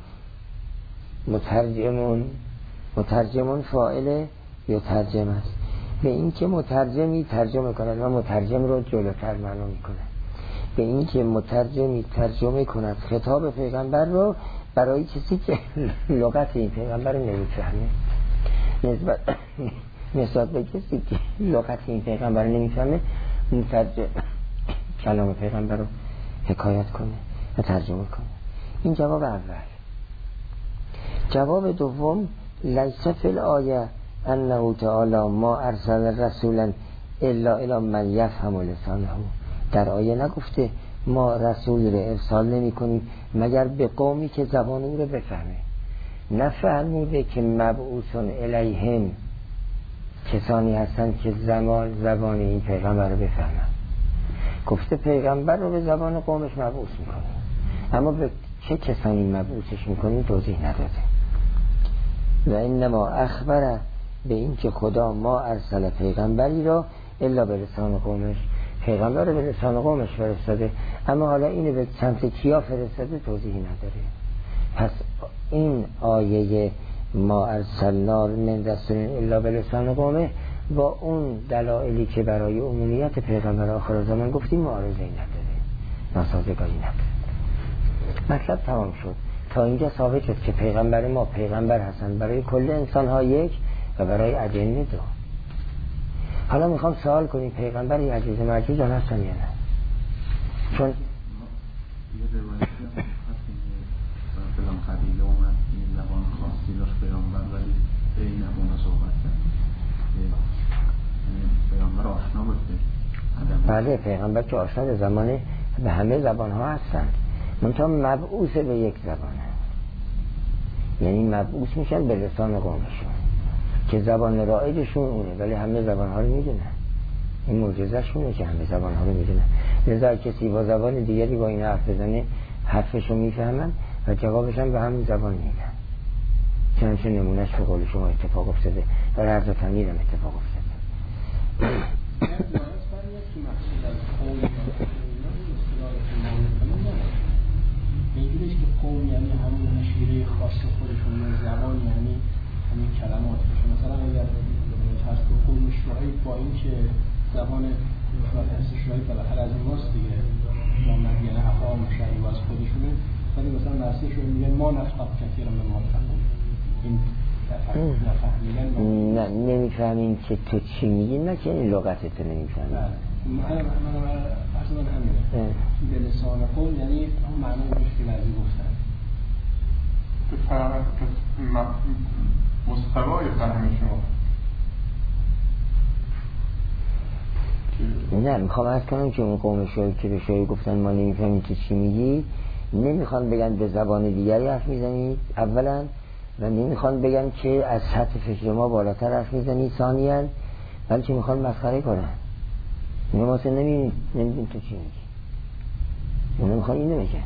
مترجمون مترجمون فاعل یترجمه است. به این که مترجمی ترجمه کند و مترجم رو جلوتر معنا میکنه. به این که مترجمی ترجمه کند خطاب پیغمبر رو برای کسی که لغت این پیغمبر رو نمیفهمه، نسبت نسبت به کسی که لغت این پیغمبر رو نمیفهمه مترجم کلام پیغمبر رو حکایت کنه و ترجمه کنه. این جواب اول. جواب دوم لیس فی الآیه انه تعالی ما ارسل رسولا الا الی من یفهم لسانه. در آیه نگفته ما رسول رو ارسال نمی کنیم مگر به قومی که زبان او رو بفهمه. نفرموده که مبعوثون الیهم کسانی هستند که زمان زبان این پیغمبر رو بفهمن. گفته پیغمبر رو به زبان قومش مبعوث میکنه، اما به چه کسانی مبعوثش میکنیم توضیح نداده. و انما اخبره به این که خدا ما ارسل پیغمبری را الا به لسان قومش، پیغمبر رو به لسان قومش فرستاده، اما حالا اینو به سمت کیا فرستاده توضیحی نداره. پس این آیه ما ارسلنا من رسول الا به لسان قومه با اون دلایلی که برای عمومیت پیغمبر آخر زمان گفتیم معارضه‌ای نداره، ناسازگاری نداره. مطلب تمام شد. تا اینجا ثابت شد که پیغمبر ما پیغمبر هستن برای کل انسان ها یک و برای اجنه دو. حالا میخوام سوال کنیم پیغمبر یه عجیز معجیز هستن یا نه؟ چون یه روایتی هم هست که فلان قبیله اومد این زبان خاصی داشت پیغمبر ولی بین اون صحبت کرد، پیغمبر آشنا باشه. بله پیغمبر که آشنا به زمان به همه زبان ها هستن، منتها مبعوث به یک زبانه، یعنی مبعوث میشن به لسان قومشون که زبان رایجشون اونه، ولی همه زبان ها رو میدونن. این معجزه شونه که همه زبان ها رو میدونن. لذا کسی با زبان دیگری با این حرف بزنه حرفشو میفهمن و جوابش هم به همین زبان میدن. چنانچه نمونهش به قول شما اتفاق افتاده و رفض تمیر هم اتفاق افتاده. اینجوریش که قوم یعنی همون شیره خاص خودشون یا زبان یعنی همین کلمات باشه. مثلا اگر فرض کنید قوم شعیب با این که زبان فرس شعیب بالاخره از ماست دیگه زمان یعنی اقوام شعیب از خودشونه، ولی مثلا مرسیشون میگن ما نفقه کثیر من ما تفهم این نفهمیدن نه نمیفهمین که تو چی میگی، نه که این لغتت نمیفهمین. من من اصلا همینه به لسان قوم یعنی اون معنی مشکل ازی گفتن به فرق مستوای فهم شما. نه میخوام عرض کنم که اون قوم شعیب که به شعیب گفتن ما نمیفهمیم که چی میگی، نمیخوان بگن به زبان دیگری حرف میزنید اولا، و نمیخوان بگن که از سطح فکر ما بالاتر حرف میزنید ثانیاً، بلکه میخوان مسخره کنن. اینا واسه نمیدونیم نمیدونیم تو چی میگی، اونا میخوان اینو بگن.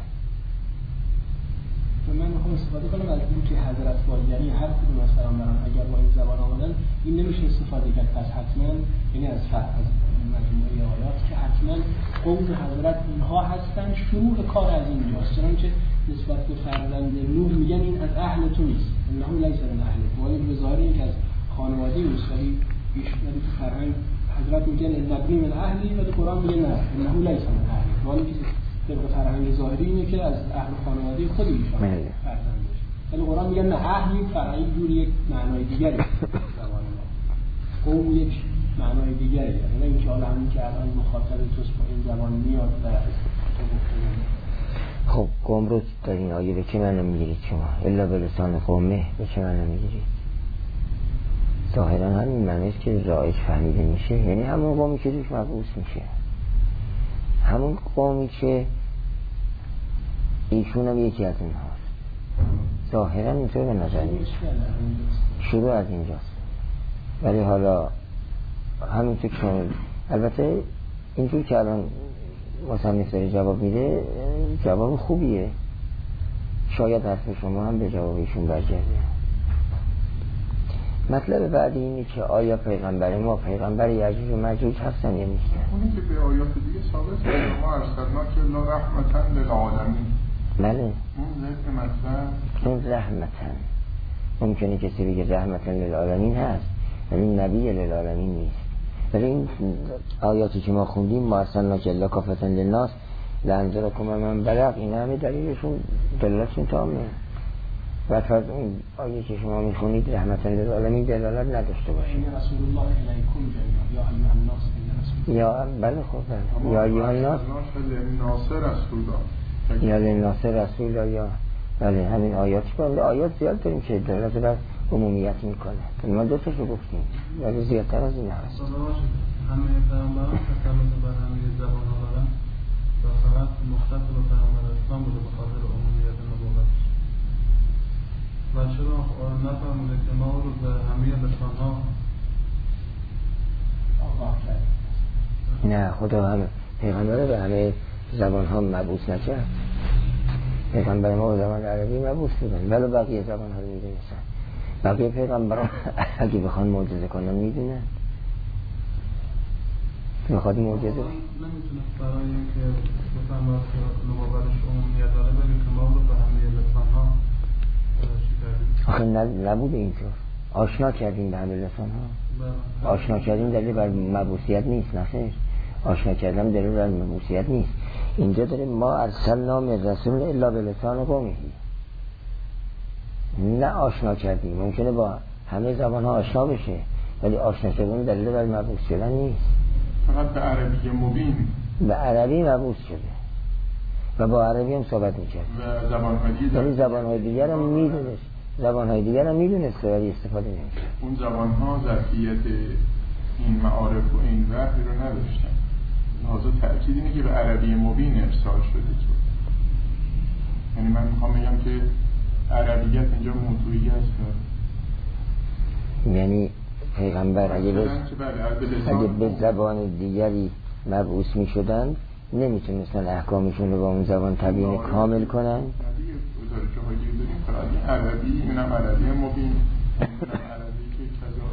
من میخوام استفاده کنم از این که حضرت باید یعنی هر کدوم از پیامبران اگر با این زبان آمدن این نمیشه استفاده کرد پس حتما یعنی از فرق از مجموعه آیات که حتما قوم حضرت اینها هستن شروع کار از اینجاست، چنانچه نسبت به فرزند نوح میگن این از اهل تو نیست، انه لیس من اهل، ولی به ظاهر این که از خانواده نیست، ولی بیشتر تو فرهنگ حضرت میگن النبی من اهلی ولی قرآن میگه نه انه لیس من اهل، ولی که طبق فرهنگ ظاهری اینه که از اهل خانواده خود ایشان فرزند باشه، ولی قرآن میگن نه اهلی فرهنگ جور یک معنای دیگری زبان ما، قوم یک معنای دیگری، یعنی اینکه حالا همین که الان مخاطب توست با این زبان میاد و تو گفته. خب قوم رو در این آیه به چه معنی میگیرید شما؟ الا به لسان قومه به چه معنی میگیرید؟ ظاهرا همین معنیست که رایج فهمیده میشه، یعنی همون قومی که روش مبعوث میشه، همون قومی که ایشون هم یکی از این هاست. ظاهرا اینطور به نظر میشه شروع از اینجاست، ولی حالا همینطور که شما البته اینجور که الان مصنف داره جواب میده جواب خوبیه، شاید حرف شما هم به جوابشون برگرده. مطلب بعدی اینه که آیا پیغمبر ما پیغمبر یعجوج و ماجوج هستن یا نیستن؟ اونی که به آیات دیگه ثابت شده ما ارسلنا که لا رحمتا للعالمین. بله اون ذکر مطلب اون رحمتا ممکنه کسی بگه رحمتا للعالمین هست ولی نبی للعالمین نیست، ولی این آیاتی که ما خوندیم ما ارسلنا که الا کافة للناس لانذرکم من بلغ، این همه دلیلشون دلالتشون تامه. و فرض اون آیه که شما میخونید رحمتا للعالمین دلالت نداشته باشه رسول الله الیکم جميعا یا ایها الناس یا بله خب بله یا ایها الناس یا للناس رسول یا بله همین آیات کنده. آیات زیاد داریم که دلالت بر عمومیت میکنه، ما دو تاشو گفتیم ولی زیادتر از این هست. همه پیامبران تسلط بر همه زبان ها دارن و فقط مختص به پیامبر اسلام بوده به خاطر عمومیت نبوت. و چرا نفهمیده که ما رو به همه لسان ها آقا کرد؟ نه خدا هم پیغمبر به همه زبان ها مبعوث نکرد، پیغمبر ما به زبان عربی مبعوث بودن ولی بقیه زبان ها رو میدونستن. بقیه پیغمبران اگه بخوان معجزه کنن میدونن، میخواد معجزه نمیتونه برای اینکه بفهمه که نبوتش عمومیت داره بگه که ما رو به همه لسان ها آخه نبوده اینطور، آشنا کردیم به همه لسان ها. آشنا کردیم دلیل بر مبعوثیت نیست، نه خیر، آشنا کردن دلیل بر مبعوثیت نیست. اینجا داریم ما ارسلنا من رسول الا به لسان قومه، نه آشنا کردیم. ممکنه با همه زبان ها آشنا بشه ولی آشنا شدن دلیل بر مبعوث شدن نیست. فقط به عربی مبین به عربی مبعوث شده و با عربی هم صحبت میکرد و زبان‌های دیگر یعنی زبان‌های دیگر هم میدونست، زبان‌های دیگر هم میدونست ولی استفاده نمی‌کرد. اون زبان‌ها ظرفیت این معارف و این وحی رو نداشتن. لازم تأکید اینه که به عربی مبین ارسال شده تو. یعنی من میخوام بگم که عربیت اینجا موضوعی هست. یعنی پیغمبر اگه به اگه به بله زبان دیگری مبعوث می‌شدند نمیتونستن احکامشون رو با اون زبان تبیین کامل کنن. عربی، اینم عربی مبین، اینم عربی که کجا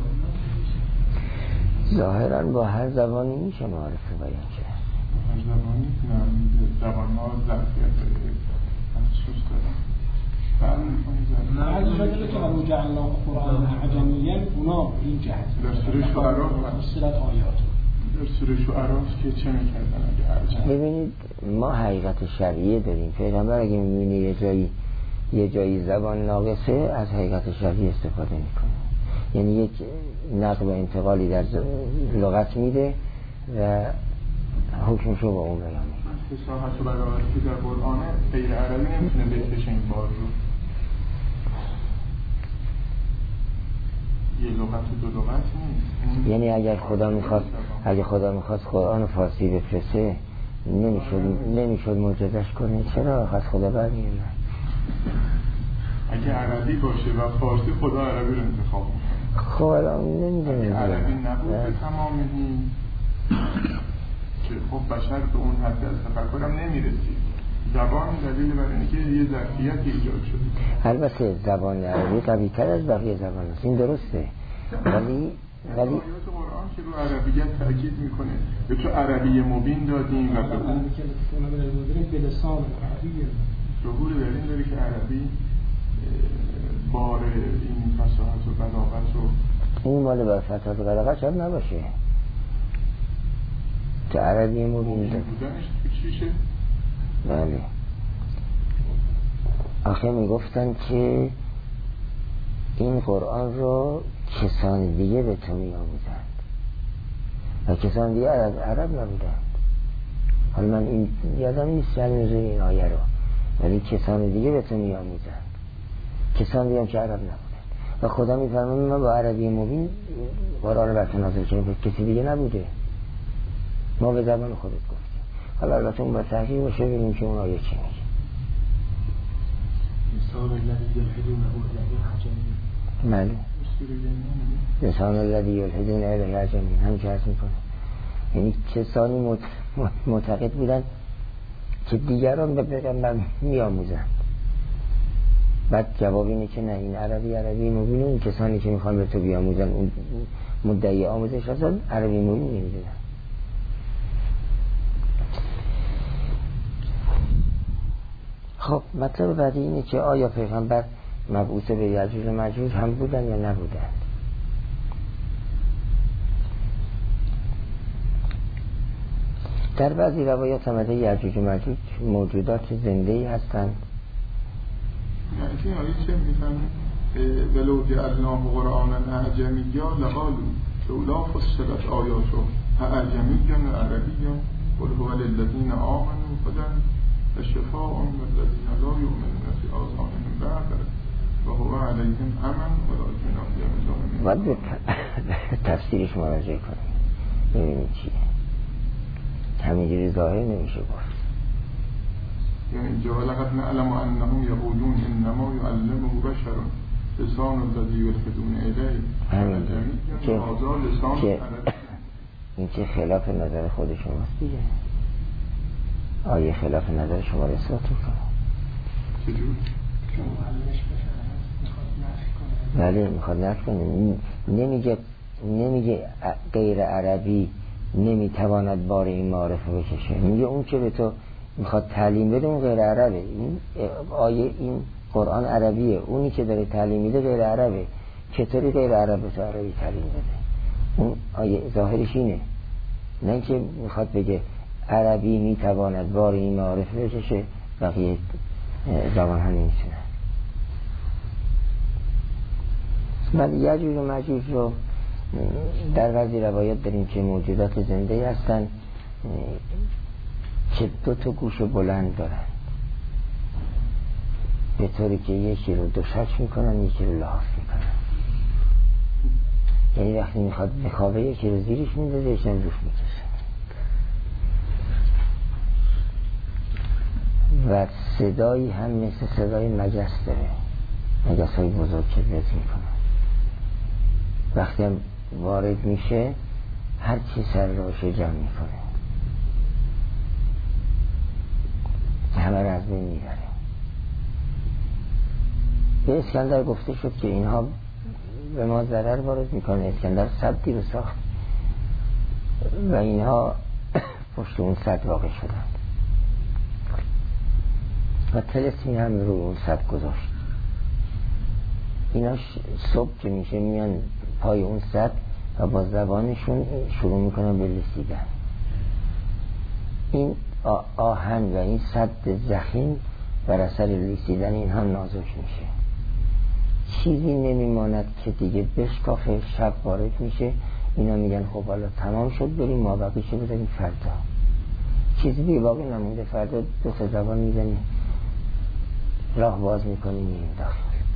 ظاهراً با هر زبانی میشه معرفی بیان کرد. هر زبانی نه، زبان ها ظرفیت مخصوص دارن. فهم می‌کنی زبان هر جایی که ولو جعلنا قرآن عجمیاً اونا این جهت در سوره شعرا فصلت آیات در سوره شعرا که چه می‌کردن اگه عجم. ببینید ما حقیقت شرعیه داریم. پیغمبر اگه می‌بینه یه جایی یه جایی زبان ناقصه از حقیقت شرعی استفاده میکنه، یعنی یک نقل و انتقالی در لغت میده و حکمشو با اون بیان میکنه. فصاحت و بلاغت که در قرآن غیر عربی نمیتونه بکشه این بار رو. یه لغت و دو لغت نیست. یعنی اگر خدا میخواست اگر خدا میخواست قرآن فارسی بفرسته نمیشد نمیشد معجزش کنه. چرا از خدا برمیاد؟ اگه عربی باشه و فارسی خدا عربی رو انتخاب میکنه. خب الان نمیدونم اگه عربی نبود به تمامی که خب بشر به اون حد از تفکرم نمیرسید. زبان دلیل بر اینه که یه ظرفیت ایجاد شده. البته زبان عربی قوی تر از بقیه زبان است، این درسته، ولی ولی آیات قرآن که رو عربیت تاکید میکنه. به تو عربی مبین دادیم و به اون به لسان عربی ظهور در این داره که عربی بار این فصاحت و بلاغت و این مال با فصاحت و بلاغت شاید نباشه که عربی مبین دادیم بودنش تو چیشه؟ بله. آخه میگفتن که این قرآن رو کسان دیگه به تو میآموزند و کسان دیگه عرب, عرب نبودند. حالا من این یادم نیست چند نزول این آیه رو، ولی کسان دیگه به تو میآموزند، کسان دیگه هم که عرب نبودند. و خدا میفرماید ما با عربی مبین قرآن رو بر تو نازل کردیم، کسی دیگه نبوده، ما به زبان خودت گفتیم. حالا البته اون با تحقیق باشه ببینیم که اون آیه چی میگه. لسان الذی یلحدونه الیه عجمی. بله، لسان الذی یلحدونه الیه عجمی، همین که عرض میکنه. یعنی کسانی معتقد بودن که دیگران به پیغمبر میآموزند. بعد جواب اینه که نه، این عربی عربی مبین، اون کسانی که میخوان به تو بیاموزن اون مدعی آموزش هستن عربی مبین نمیدونن. خب مطلب بعدی اینه که آیا پیغمبر مبعوث به یعجوج و ماجوج هم بودن یا نبودن؟ در بعضی روایات آمده یعجوج و ماجوج موجودات زنده‌ای هستند. یعنی آیه چه میفهمه؟ ولو جعلناه قرآنا اعجمیا لقالوا لولا فصلت آیاته اعجمیا و عربیا قل هو للذین آمنوا هدی و شفاء والذین لا یؤمنون فی آذانهم وقر و هو علیهم عمی ولکن هم یعلمون. باید به تفسیرش مراجعه کنیم ببینید چیه. همینجوری ظاهر نمیشه گفت. یعنی اینجا ولقد نعلم انهم یقولون انما یعلمه بشر لسان الذی یلحدون الیه همین که لسان که این که خلاف نظر خود شماست دیگه. آیه خلاف نظر شما رو اثبات میکنه. چجور؟ بله میخواد نفی کنه. نمیگه نمیگه غیر عربی نمیتواند بار این معرفه بکشه، میگه اون که به تو میخواد تعلیم بده اون غیر عربه. این آیه این قرآن عربیه، اونی که داره تعلیم میده غیر عربه. چطوری غیر عربه تو عربی تعلیم بده؟ اون آیه ظاهرش اینه، نه اینکه میخواد بگه عربی میتواند بار این معرفه بکشه بقیه زبان ها نمیتونه. بعد یعجوج و ماجوج رو در بعضی روایات داریم که موجودات زنده هستن که دو تا گوش بلند دارن، به طوری که یکی رو دوشک میکنن یکی رو لحاف میکنن. یعنی وقتی میخواد بخوابه یکی رو زیرش میندازه یکی رو روش میکشه و صدایی هم مثل صدای مگس داره، مگس های بزرگ که بز میکنن. وقتی هم وارد میشه هر چی سر راشه جمع میکنه، همه رو از بین میبره. به اسکندر گفته شد که اینها به ما ضرر وارد میکنه. اسکندر سدی رو ساخت و اینها پشت اون سد واقع شدند و طلسمی هم رو اون سد گذاشت. اینا صبح که میشه میان پای اون سد و با زبانشون شروع میکنن به رسیدن. این آهن و این سد ضخیم بر اثر رسیدن اینها نازک میشه، چیزی نمیماند که دیگه بشکافه. شب وارد میشه، اینا میگن خب حالا تمام شد بریم ما بقیشو بذاریم فردا. چیزی دیگه باقی نمونده، فردا دو تا زبان میزنیم راه باز میکنیم میریم داخل.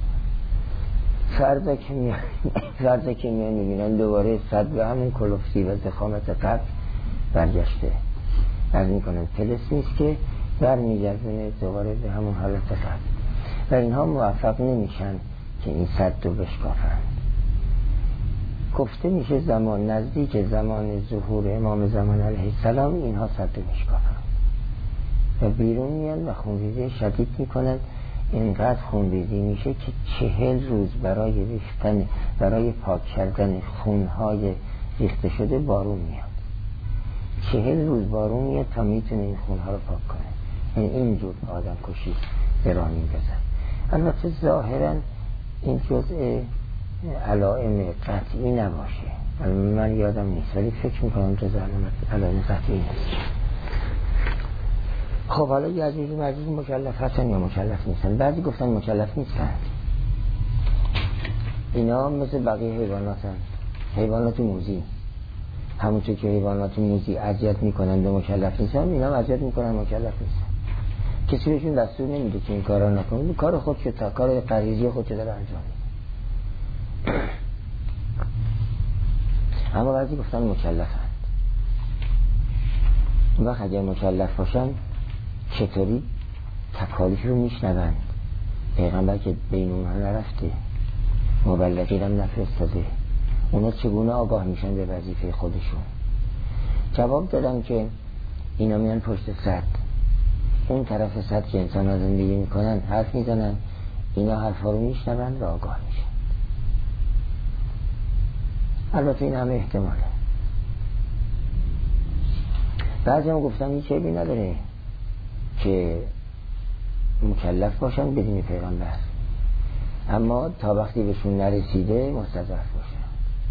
فردا که میان فردا که میان میبینن دوباره صد به همون کلفتی و زخامت قبل برگشته. از میکنن طلسمی است که برمیگردونه دوباره به همون حالت قبل و اینها موفق نمیشن که این صد رو بشکافن. گفته میشه زمان نزدیک زمان ظهور امام زمان علیه السلام اینها صد رو میشکافن و بیرون میان و خونریزی شدید میکنن. اینقدر خونریزی میشه که چهل روز برای ریختن، برای پاک کردن خونهای ریخته شده بارون میاد. چهل روز بارون میاد تا میتونه این خونها رو پاک کنه. یعنی اینجور آدم کشی به راه میندازن. البته ظاهرا این جزء علائم قطعی نباشه، من یادم نیست ولی فکر میکنم جزء علائم قطعی نیست. خب حالا یعجوج و ماجوج مکلف هستن یا مکلف نیستن؟ بعضی گفتن مکلف نیستن. اینا مثل بقیه حیوانات هستن، حیوانات موذی. همونطور که حیوانات موذی اذیت میکنن و مکلف نیستن، اینا هم اذیت میکنن مکلف نیستن. کسی بهشون دستور نمیده که این کارا نکنه، کار خودشه، تا کار غریزی خودشه داره انجام میده. اما بعضی گفتن مکلفن. اون وقت اگر مکلف باشن چطوری تکالیف رو میشنوند؟ پیغمبر که بین اونها نرفته، مبلغی هم نفرستاده، اونا چگونه آگاه میشن به وظیفه خودشون؟ جواب دادن که اینا میان پشت سد، اون طرف سد که انسان ها زندگی میکنن حرف میزنن، اینا حرفا رو میشنوند و آگاه میشن. البته این همه احتماله. بعضی هم گفتن این چه بی نداره که مکلف باشن بدون پیغمبر، اما تا وقتی بهشون نرسیده مستضعف باشن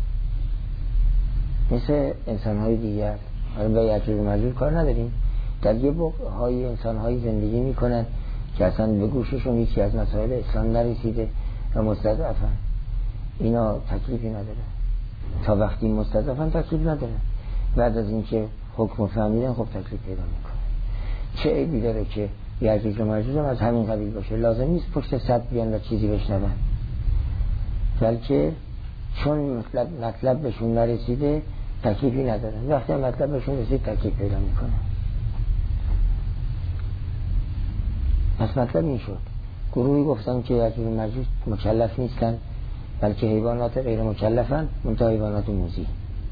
مثل انسان های دیگر. به یعجوج و ماجوج کار نداریم، در یه بقعه‌های انسان های زندگی میکنن که اصلا به گوششون هیچی از مسائل اسلام نرسیده و مستضعفن. اینا تکلیفی نداره، تا وقتی مستضعفن تکلیف نداره، بعد از اینکه حکم فهمیدن خب تکلیف پیدا میکنه. چه عیبی داره که یعجوج و ماجوج هم از همین قبیل باشه؟ لازم نیست پشت صد بیان و چیزی بشنون، بلکه چون مطلب, مطلب بهشون نرسیده تکلیفی ندارن، وقتی مطلب بهشون رسید تکلیف پیدا میکنه. پس مطلب این شد. گروهی گفتن که یعجوج و ماجوج مکلف نیستن بلکه حیوانات غیر مکلفن، منتها حیوانات موذی.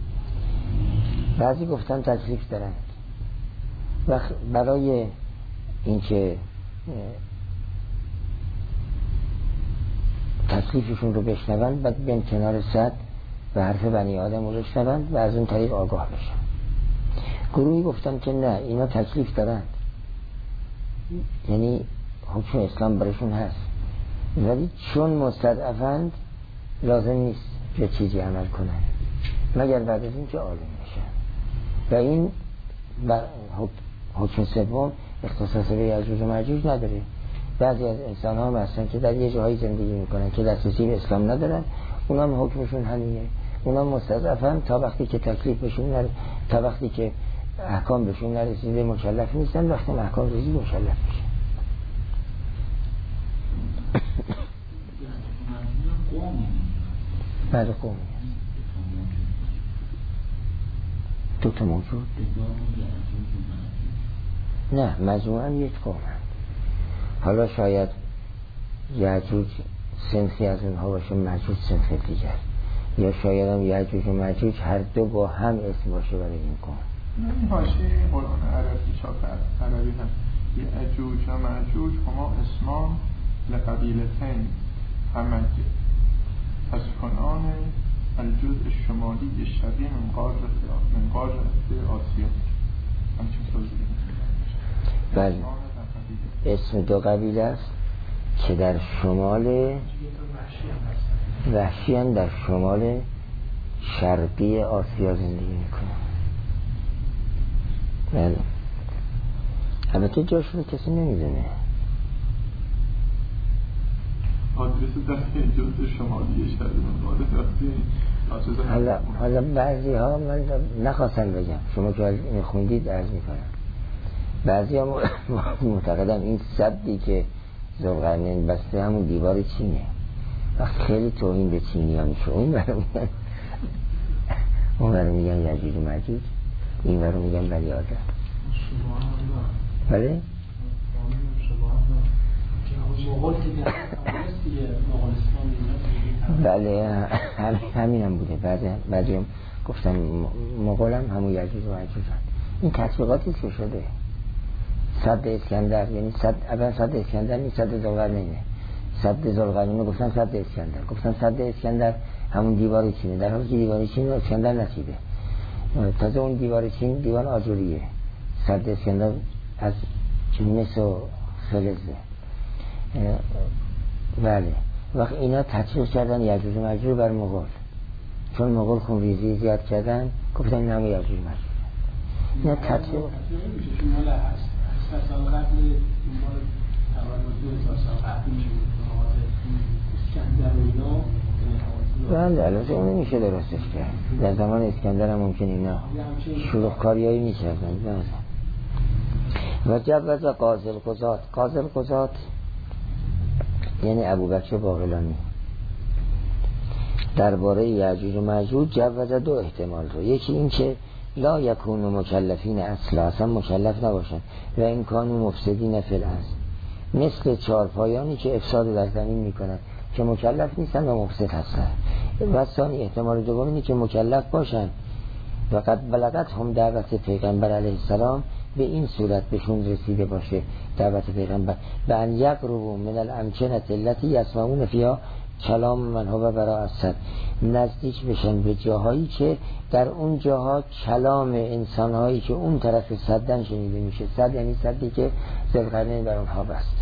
بعضی گفتن تکلیف دارن و برای اینکه تکلیفشون رو بشنوند بعد بیان کنار سد و حرف بنی آدم رو بشنوند و از اون طریق آگاه بشن. گروهی گفتن که نه، اینا تکلیف دارند، یعنی حکم اسلام برشون هست ولی چون مستضعفند لازم نیست به چیزی عمل کنن مگر بعد از این که عالم بشن. و این حکم سوم اختصاص به یعجوج و ماجوج نداره. بعضی از انسان ها هستن که در یه جاهای زندگی میکنن که دسترسی به اسلام ندارن، اونا هم حکمشون همینه، اونا مستضعفن تا وقتی که تکلیف بهشون نر... تا وقتی که احکام بهشون نرسیده مکلف نیستن، وقتی احکام رسید مکلف میشن. بعد قومی دو تا موجود نه، مجموعا یک قوم هست. حالا شاید یعجوج صنفی از اونها باشه، ماجوج صنف دیگر، یا شاید هم یعجوج و ماجوج هر دو با هم اسم باشه برای این قوم. این حاشیه قرآن عربی چاپ عربی هست. یعجوج و ماجوج هما اسمان لقبیلتین همگه از کنان الجزء الشمالی شرقی من قاره من قاره آسیا. همچین توضیح بله، اسم دو قبیله است که در شمال وحشیان در شمال شرقی آسیا زندگی میکنن. بله، البته جاشون کسی نمیدونه. آدرس در جزء شمالی شرقی من قاره آسیا. حالا حالا بعضی ها من نخواستم بگم، شما که این خوندید عرض میکنم، بعضی ها معتقدم این سدی که ذوالقرنین بسته همون دیوار چینه. وقت خیلی توهین به چینی ها میشه. اون برو میگن اون برو میگن یجوج و مجوج، این برو میگن ولی آدم. بله؟ بله همین هم بوده. بعضی بعضی هم گفتن مغول هم همون یجوج و مجوج هم. این تطبیقاتی که شده سد اسکندر، یعنی صد اول صد اسکندر نیست، صد ذوالقرنینه. صد ذوالقرنین گفتن صد اسکندر، گفتن صد اسکندر همون دیوار چینه، در حالی که دیوار چین رو اسکندر نچیده. تازه اون دیوار چین دیوار آجوریه، صد اسکندر از مس و فلزه. بله، وقت اینا تطبیق کردن یجوج و مجوج بر مغول، چون مغول خون ریزی زیاد کردن گفتن این همه یجوج و مجوج. اینا تطبیق مثلا قبل این بار تولد دو هزار سال قبل میشود اسکندر و اینا. بله، البته اون نمیشه درستش کرد. در زمان اسکندر هم ممکن اینا شروع کاریایی میکردن. و جوز قاضی القضات، قاضی القضات یعنی ابوبکر باقلانی درباره یجوج و مجوج جوز دو احتمال رو. یکی این که لا یکون مکلفین اصلا، اصلا مکلف نباشن، و این کانو مفسدین فی الارض، مثل چارپایانی که افساد در زمین میکنن که مکلف نیستن و مفسد هستن. و ثانی احتمال دوم اینه که مکلف باشن و قد بلغت هم دعوت پیغمبر علیه السلام، به این صورت بهشون رسیده باشه دعوت پیغمبر، به ان یقربوا من الامکنه التي یسمعون فیها کلام من هو برا الصد، نزدیک بشن به جاهایی که در اون جاها کلام انسانهایی که اون طرف صدن شنیده میشه. صد یعنی صدی که ذوالقرنین بر اونها بست.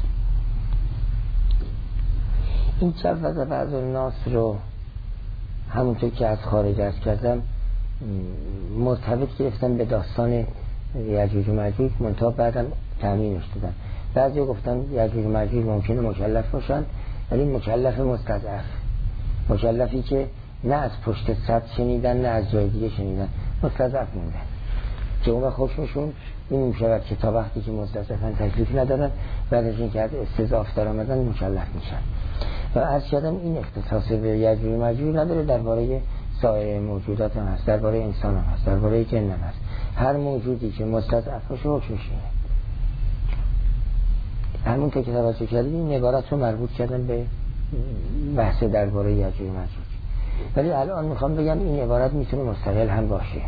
این جوز بعض الناس رو همونطور که از خارج عرض کردم مرتبط گرفتن به داستان یجوج و مجوج، منتها بعدم تعمیمش دادن. بعضی گفتن یجوج و مجوج ممکنه مکلف باشن، ولی مکلف مستضعف، مکلفی که نه از پشت صد شنیدن نه از جای دیگه شنیدن، مستضعف موندن که اون خوشمشون این میشود که تا وقتی که مستضعفن تکلیف ندارن، بعد از این که از استضعاف در آمدن مکلف میشن. و عرض کردم این اختصاص به یجوج و مجوج نداره، درباره سایر موجودات هم هست، درباره انسان هم هست، درباره جن هم هست. هر موجودی که مستضعف باشه حکمش اینه. همون که توجه کردیم این عبارت رو مربوط کردم به بحث درباره یجوج و مجوج. ولی الان میخوام بگم این عبارت میتونه مستقل هم باشه،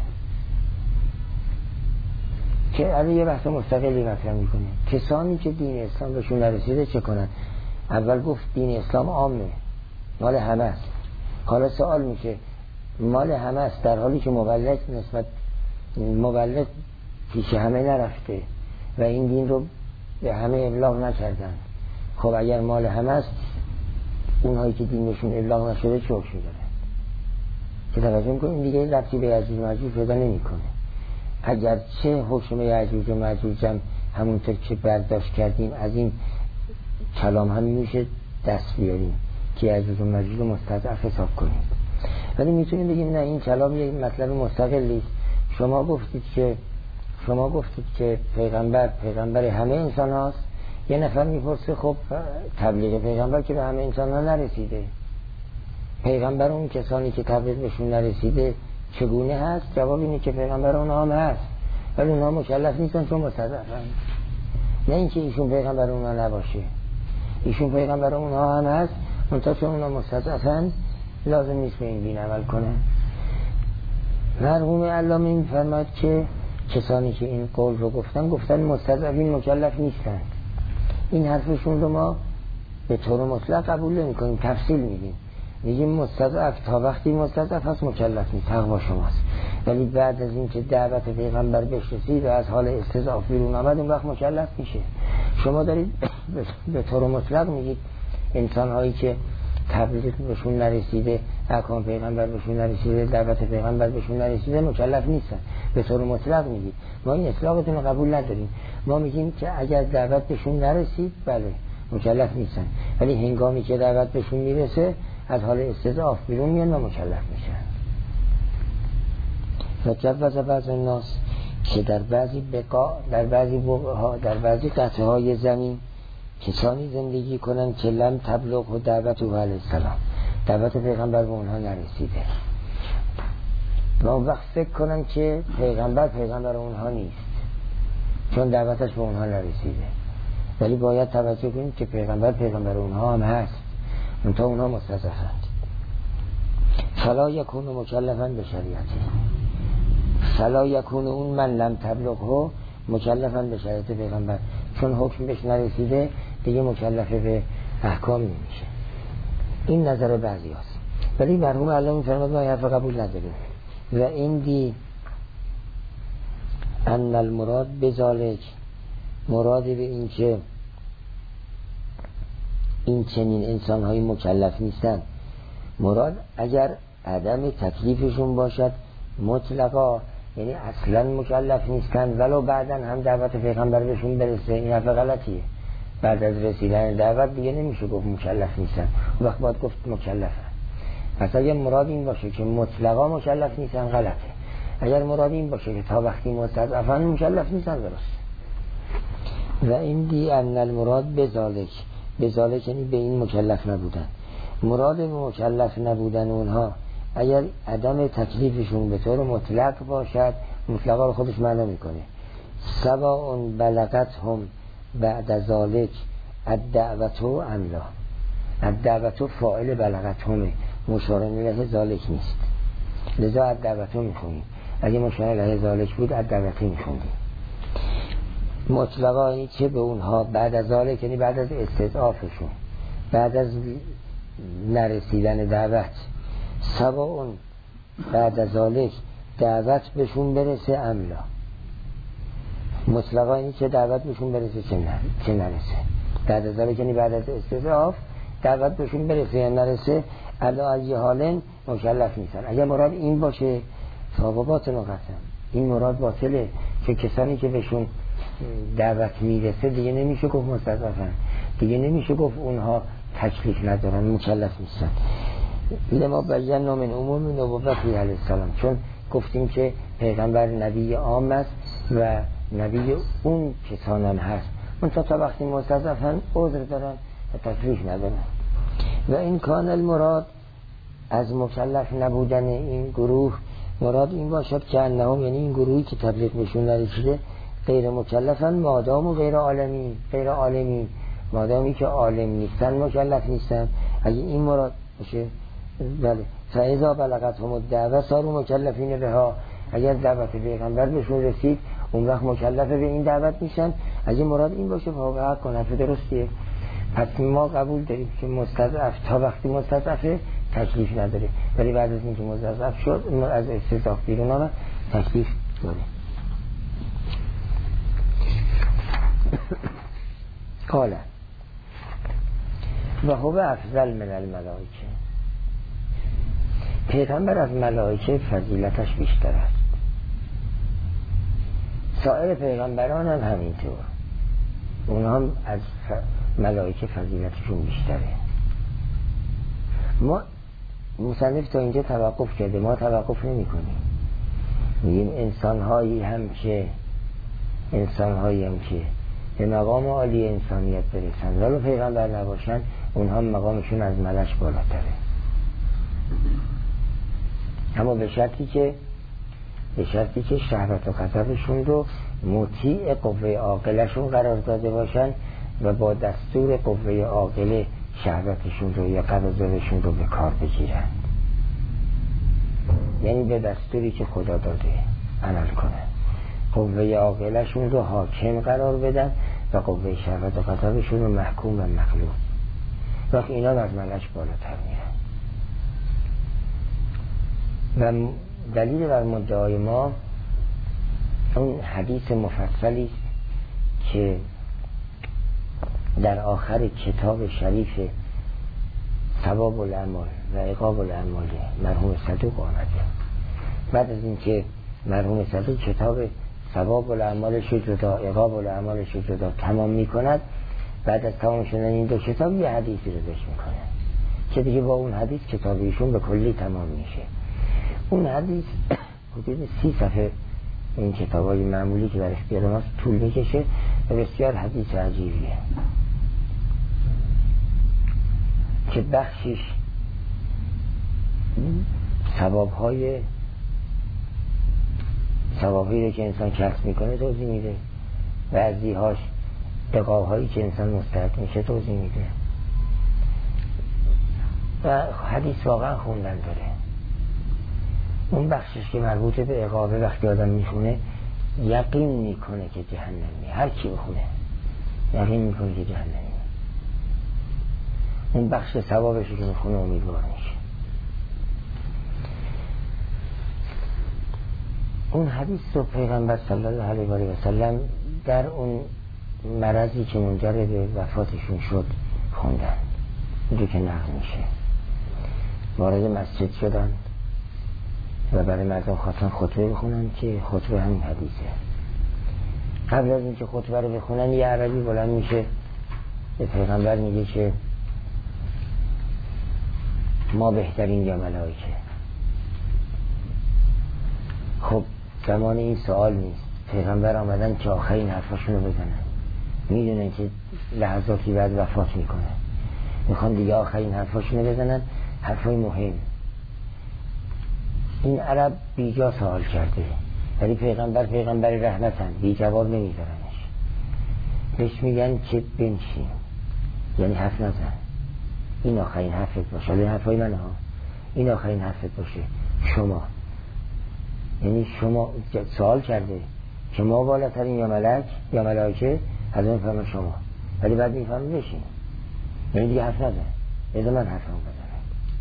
که الان یه بحث مستقلی مطرح میکنه. کسانی که دین اسلام بهشون نرسیده چه کنن؟ اول گفت دین اسلام عامه، مال همه است. حالا سوال میشه مال همه است در حالی که مبلغ نسبت مبلغ پیش همه نرفته و این دین رو به همه ابلاغ نکردن. خب اگر مال همه است، اونهایی که دینشون ابلاغ نشده چه حکمی داره؟ که توجه میکنیم دیگه ربطی به یجوج و مجوج پیدا نمیکنه. اگر چه حکم یجوج و مجوج هم همونطور که برداشت کردیم از این کلام هم میشه دست بیاریم که یجوج و مجوج رو مستضعف حساب کنیم. ولی میتونیم بگیم نه، این کلام یک مطلب مستقلی. شما گفتید که شما گفتید که پیغمبر پیغمبر همه انسان هاست. یه نفر میپرسه خب تبلیغ پیغمبر که به همه انسان ها نرسیده، پیغمبر اون کسانی که تبلیغ بهشون نرسیده چگونه هست؟ جواب اینه که پیغمبر اونها هم هست، ولی اونها مکلف نیستن چون مستضعفن. نه اینکه ایشون پیغمبر اونها نباشه، ایشون پیغمبر اونها هم هست، منتها چون اونها مستضعفن لازم نیست به این دین عمل کنن. مرحوم علامه می‌فرماید که کسانی که این قول رو گفتن گفتن مستضعفین مکلف نیستند. این حرفشون رو ما به طور مطلق قبول نمی کنیم، تفصیل میدیم، میگیم مستضعف تا وقتی مستضعف هست مکلف نیست، تقوا شماست. ولی بعد از اینکه دعوت پیغمبر بهش رسید و از حال استضعاف بیرون آمد اون وقت مکلف میشه. شما دارید به طور مطلق میگید انسان هایی که تبلیغ بهشون نرسیده، احکام پیغمبر بهشون نرسیده، دعوت پیغمبر بهشون نرسیده مکلف نیستن. به طور مطلق میگید. ما این اطلاقتون رو قبول نداریم. ما میگیم که اگر دعوت بهشون نرسید بله مکلف نیستن، ولی هنگامی که دعوت بهشون میرسه از حال استضعاف بیرون میان و مکلف میشن. و جوز بعض الناس که در بعضی بقاع، در بعضی بقعها، در بعضی قطعه های زمین کسانی زندگی کنن که لم تبلغ و دعوت او علیه السلام، دعوت پیغمبر به اونها نرسیده. و اون وقت فکر کنن که پیغمبر پیغمبر اونها نیست چون دعوتش به اونها نرسیده. ولی باید توجه کنیم که پیغمبر پیغمبر اونها هم هست، منتها اونها مستضعفند. فلا یکون مکلفا به شریعتی، فلا یکون اون من لم تبلغه مکلفا به شریعت پیغمبر، چون حکم بهش نرسیده دیگه مکلف به احکام نمیشه. این نظر بعضی هست، ولی مرحوم علم میفرماد ما حرف قبول نداریم. و این دی ان المراد بذالک، مراد به این که این چنین انسان های مکلف نیستن، مراد اگر عدم تکلیفشون باشد مطلقا، یعنی اصلا مکلف نیستن ولو بعدا هم دعوت پیغمبر بهشون برسه، این حرف غلطیه. بعد از رسیدن دعوت دیگه نمیشه گفت مکلف نیستن، اون وقت باید گفت مکلفن. پس اگر مراد این باشه که مطلقا مکلف نیستن غلطه، اگر مراد این باشه که تا وقتی مستضعفن مکلف نیستن درسته. و این دی ان المراد بذالک، بذالک یعنی به این مکلف نبودن. مراد به مکلف نبودن اونها اگر عدم تکلیفشون به طور مطلق باشد، مطلقا رو خودش معنی میکنه. سواء بلغتهم بعد ذالک الدعوة ام لا، الدعوة فاعل بلغتهم، مشار الیه ذالک نیست، لذا الدعوة میخونیم. اگه مشار الیه ذالک بود الدعوة میخونیم. مطلقا یعنی چه به اونها بعد از ذالک، یعنی بعد از استضعافشون، بعد از نرسیدن دعوت. سواء بعد از ذالک دعوت بهشون برسه ام لا، مطلقا اینی که دعوت بهشون برسه چه نه چه نرسه. بعد از ذالک یعنی بعد از استضعاف دعوت بهشون برسه یا نرسه، علا ای حالن مکلف نیستن. اگر مراد این باشه ثوابات نقطن، این مراد باطله، که کسانی که بهشون دعوت میرسه دیگه نمیشه گفت مستضعفن، دیگه نمیشه گفت اونها تکلیف ندارن، مکلف نیستن. لما بینا من عموم نبوتی علیه السلام، چون گفتیم که پیغمبر نبی عام است و نبی اون کسانم هست، منتها تا وقتی مستضعفن عذر دارن و تکلیف ندارن. و این کان المراد از مکلف نبودن این گروه، مراد این باشد که انهم، یعنی این گروهی که تبلیغ بهشون نرسیده غیر مکلفن مادام و غیر عالمی، غیر عالمی مادامی که عالم نیستن مکلف نیستن. اگه این مراد باشه بله، فاذا بلغتهم الدعوه صاروا مکلفین بها، اگر دعوت پیغمبر بهشون رسید اون وقت مکلف به این دعوت میشن. اگه مراد این باشه واقعا کنه درستیه. پس ما قبول داریم که مستضعف تا وقتی مستضعفه تکلیف نداره، ولی بعد از اینکه مستضعف شد از استضعاف بیرون آمد تکلیف داره. قال و هو افضل من الملائکه، پیغمبر از ملائکه فضیلتش بیشتر است. سایر پیغمبران هم همینطور، اونها هم از ملائکه فضیلتشون بیشتره. ما مصنف تا اینجا توقف کرده، ما توقف نمی کنیم، میگیم انسان هایی هم که انسان هایی هم که به مقام عالی انسانیت برسن ولو پیغمبر نباشن، اونها مقامشون از ملش بالاتره، اما به شرطی که به شرطی که شهوت و غضبشون رو مطیع قوه عاقلشون قرار داده باشن و با دستور قوه عاقله شهوتشون رو یا غضبشون رو به کار بگیرن، یعنی به دستوری که خدا داده عمل کنن، قوه عاقلشون رو حاکم قرار بدن و قوه شهوت و غضبشون رو محکوم و مغلوب. وقت اینا از ملک بالاتر میرن. و دلیل بر مدعای ما اون حدیث مفصلی که در آخر کتاب شریف ثواب الاعمال و عقاب الاعمال مرحوم صدوق آمده. بعد از اینکه مرحوم صدوق کتاب ثواب الاعمالش جدا عقاب الاعمالش جدا تمام میکند، بعد از تمام شدن این دو کتاب یه حدیثی رو ذکر میکنه که دیگه با اون حدیث کتاب ایشون به کلی تمام میشه. اون حدیث حدود سی صفحه این کتابای معمولی که در اختیار ماست طول میکشه و بسیار حدیث عجیبیه که بخشش ثوابهای ثوابهایی رو که انسان کسب میکنه توضیح میده، بعضی‌هاش عقاب‌هایی که انسان مستحق میشه توضیح میده و حدیث واقعا خوندن داره. اون بخشش که مربوط به عقابه وقتی آدم میخونه یقین میکنه که جهنمی، هر کی بخونه یقین میکنه که جهنمی. اون بخش ثوابش که میخونه امیدوار میشه. اون حدیث رو پیغمبر صلی الله علیه و سلم در اون مرضی که منجر به وفاتشون شد خوندن، اینجور که نقل میشه. وارد مسجد شدن و برای مردم خواستن خطبه بخونن که خطبه همین حدیثه. قبل از اینکه خطبه رو بخونن یه عربی بلند میشه به پیغمبر میگه که ما بهترین یا ملائکه. خب زمان این سوال نیست، پیغمبر آمدن که آخرین حرفاشون رو بزنن، میدونن که لحظاتی بعد وفات میکنه، میخوان دیگه آخرین حرفاشون رو بزنن، حرفای مهم. این عرب بیجا سوال کرده ولی پیغمبر پیغمبر رحمتن، بی جواب نمیذارنش. بهش میگن که بنشین، یعنی حرف نزن، این آخرین حرفت باشه. این حرفای منه ها، این آخرین حرفت باشه. شما یعنی شما سوال کرده که ما بالاترین یا ملک یا ملائکه، از اون فرمان شما، ولی بعد میفهمه بشین، یعنی دیگه حرف نزن، بذار من حرفمو بزنم.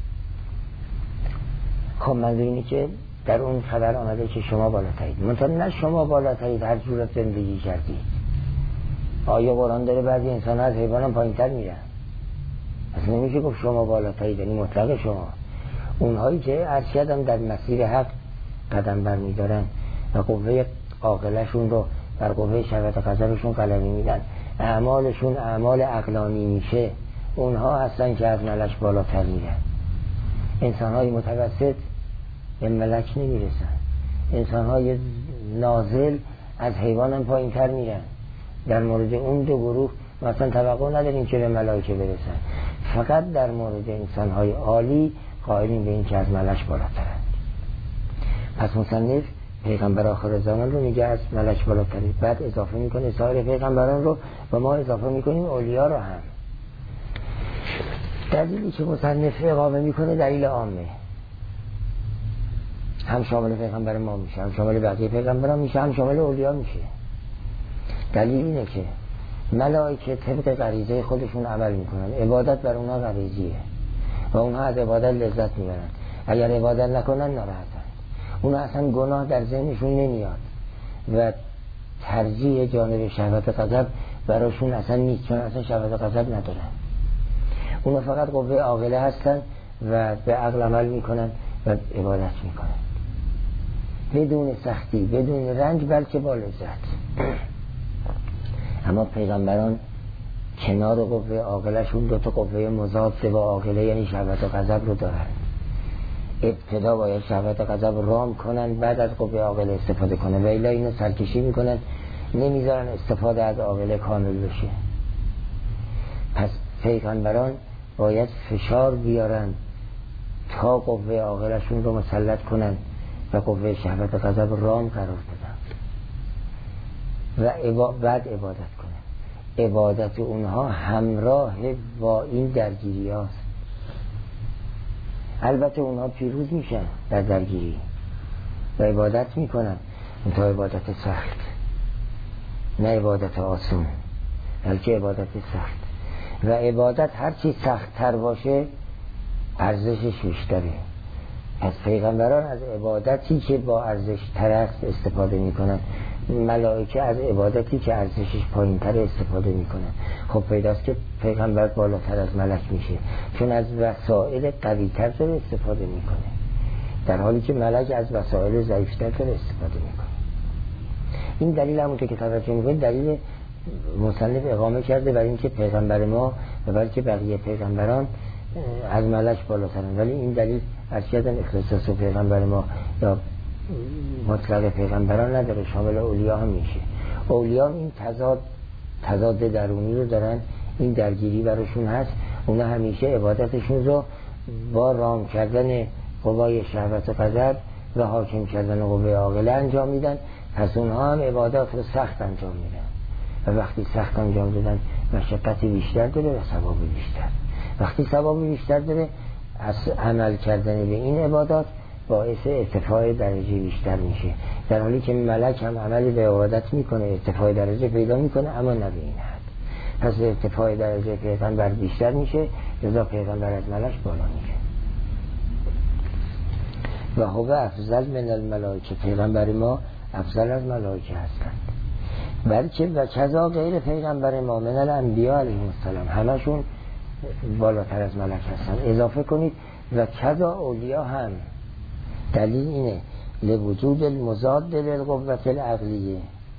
خب منظور اینه که در اون خبر آمده که شما بالاترید، منطقه نه شما بالاترید هر جورت زندگی کردید. آیا قرآن داره بعضی انسان از حیوان هم پایین تر میرن؟ اصلا نمیشه گفت شما بالاترید، یعنی مطلق شما. اونهایی که ارشد هم در مسیر حق قدم بر میدارن و قوه عاقلشون رو بر قوه شهوت غضبشون قلمی میدن، اعمالشون اعمال عقلانی میشه، اونها هستن که از ملک بالاتر میرن. انسانهای متوسط به ملک نمیرسن، انسانهای نازل از حیوان هم پایین تر میرن. در مورد اون دو گروه مثلا توقع نداریم که به ملائکه برسن، فقط در مورد انسانهای عالی قائلیم به این که از ملک بالاترند. پس مصنف پیغمبر آخر زمان رو میگه از ملک بالاترید، بعد اضافه میکنه سایر پیغمبران رو و ما اضافه میکنیم اولیا رو هم. دلیلی که مصنف اقامه میکنه دلیل عامه، هم شامل پیغمبر ما میشه، هم شامل بقیه پیغمبران میشه، هم شامل اولیا میشه. دلیل اینه که ملائکه طبق غریزه خودشون عمل میکنن، عبادت بر اونها غریزیه و اونها از عبادت لذت میبرن. اگر عبادت نکنن ناراحتن، اونها اصلا گناه در ذهنشون نمیاد و ترجیح جانب شهوت غضب براشون اصلا نیست، چون اصلا شهوت غضب ندارن. اونها فقط قوه عاقله هستن و به عقل عمل میکنن و عبادت میکنن بدون سختی، بدون رنج، بلکه با لذت. اما پیغمبران کنار قوه عاقلشون دو تا قوه مضاد با عاقله یعنی شهوت و غضب رو دارن. ابتدا باید شهوت و غضب رام کنن، بعد از قوه عاقله استفاده کنن، و الا اینو سرکشی میکنن، نمیذارن استفاده از عاقله کامل بشه. پس پیغمبران باید فشار بیارن تا قوه عاقلشون رو مسلط کنن و قوه شهوت و غضب رام قرار بدن و عبا... بعد عبادت کنن. عبادت اونها همراه با این درگیری هاست. البته اونها پیروز میشن در درگیری و عبادت میکنن، تا عبادت سخت، نه عبادت آسون، بلکه عبادت سخت. و عبادت هر چی سخت تر باشه ارزشش بیشتره. از پیغمبران از عبادتی که با ارزش تر است استفاده میکنن، ملائکه از عبادتی که ارزشش پایین تر استفاده میکنن. خب پیداست که پیغمبر بالاتر از ملک میشه، چون از وسایل قوی تر داره استفاده میکنه، در حالی که ملک از وسایل ضعیفتر داره استفاده میکنه. این دلیل همونطور که توجه میکنید دلیل مصنف اقامه کرده برای اینکه پیغمبر ما و بلکه بقیه پیغمبران از ملک بالاترن، ولی این دلیل از کردن اختصاص پیغمبر ما یا مطلق پیغمبران نداره، شامل اولیاء هم میشه. اولیاء این تضاد تضاد درونی رو دارن، این درگیری براشون هست، اونا همیشه عبادتشون رو با رام کردن قوای شهوت و غضب و حاکم کردن قوه عاقله انجام میدن. پس اونها هم عبادت رو سخت انجام میدن و وقتی سخت انجام دادن مشقتی بیشتر داره و ثوابی بیشتر. وقتی ثوابی بیشتر داره از عمل کردن به این عبادات باعث ارتفاع درجه بیشتر میشه، در حالی که ملک هم عملی به عبادت میکنه ارتفاع درجه پیدا میکنه اما نه به این حد. پس ارتفاع درجه پیغمبر بیشتر میشه، لذا پیغمبر از ملک بالا میشه. و هو افضل من الملائکه، پیغمبر ما افضل از ملائکه هستند. بلکه و کذا غیر پیغمبر ما من الانبیاء علیهم السلام، همشون بالاتر از ملک هستند. اضافه کنید و کذا اولیاء هم. دلیل اینه لوجود المضاد للقوة العقلیه،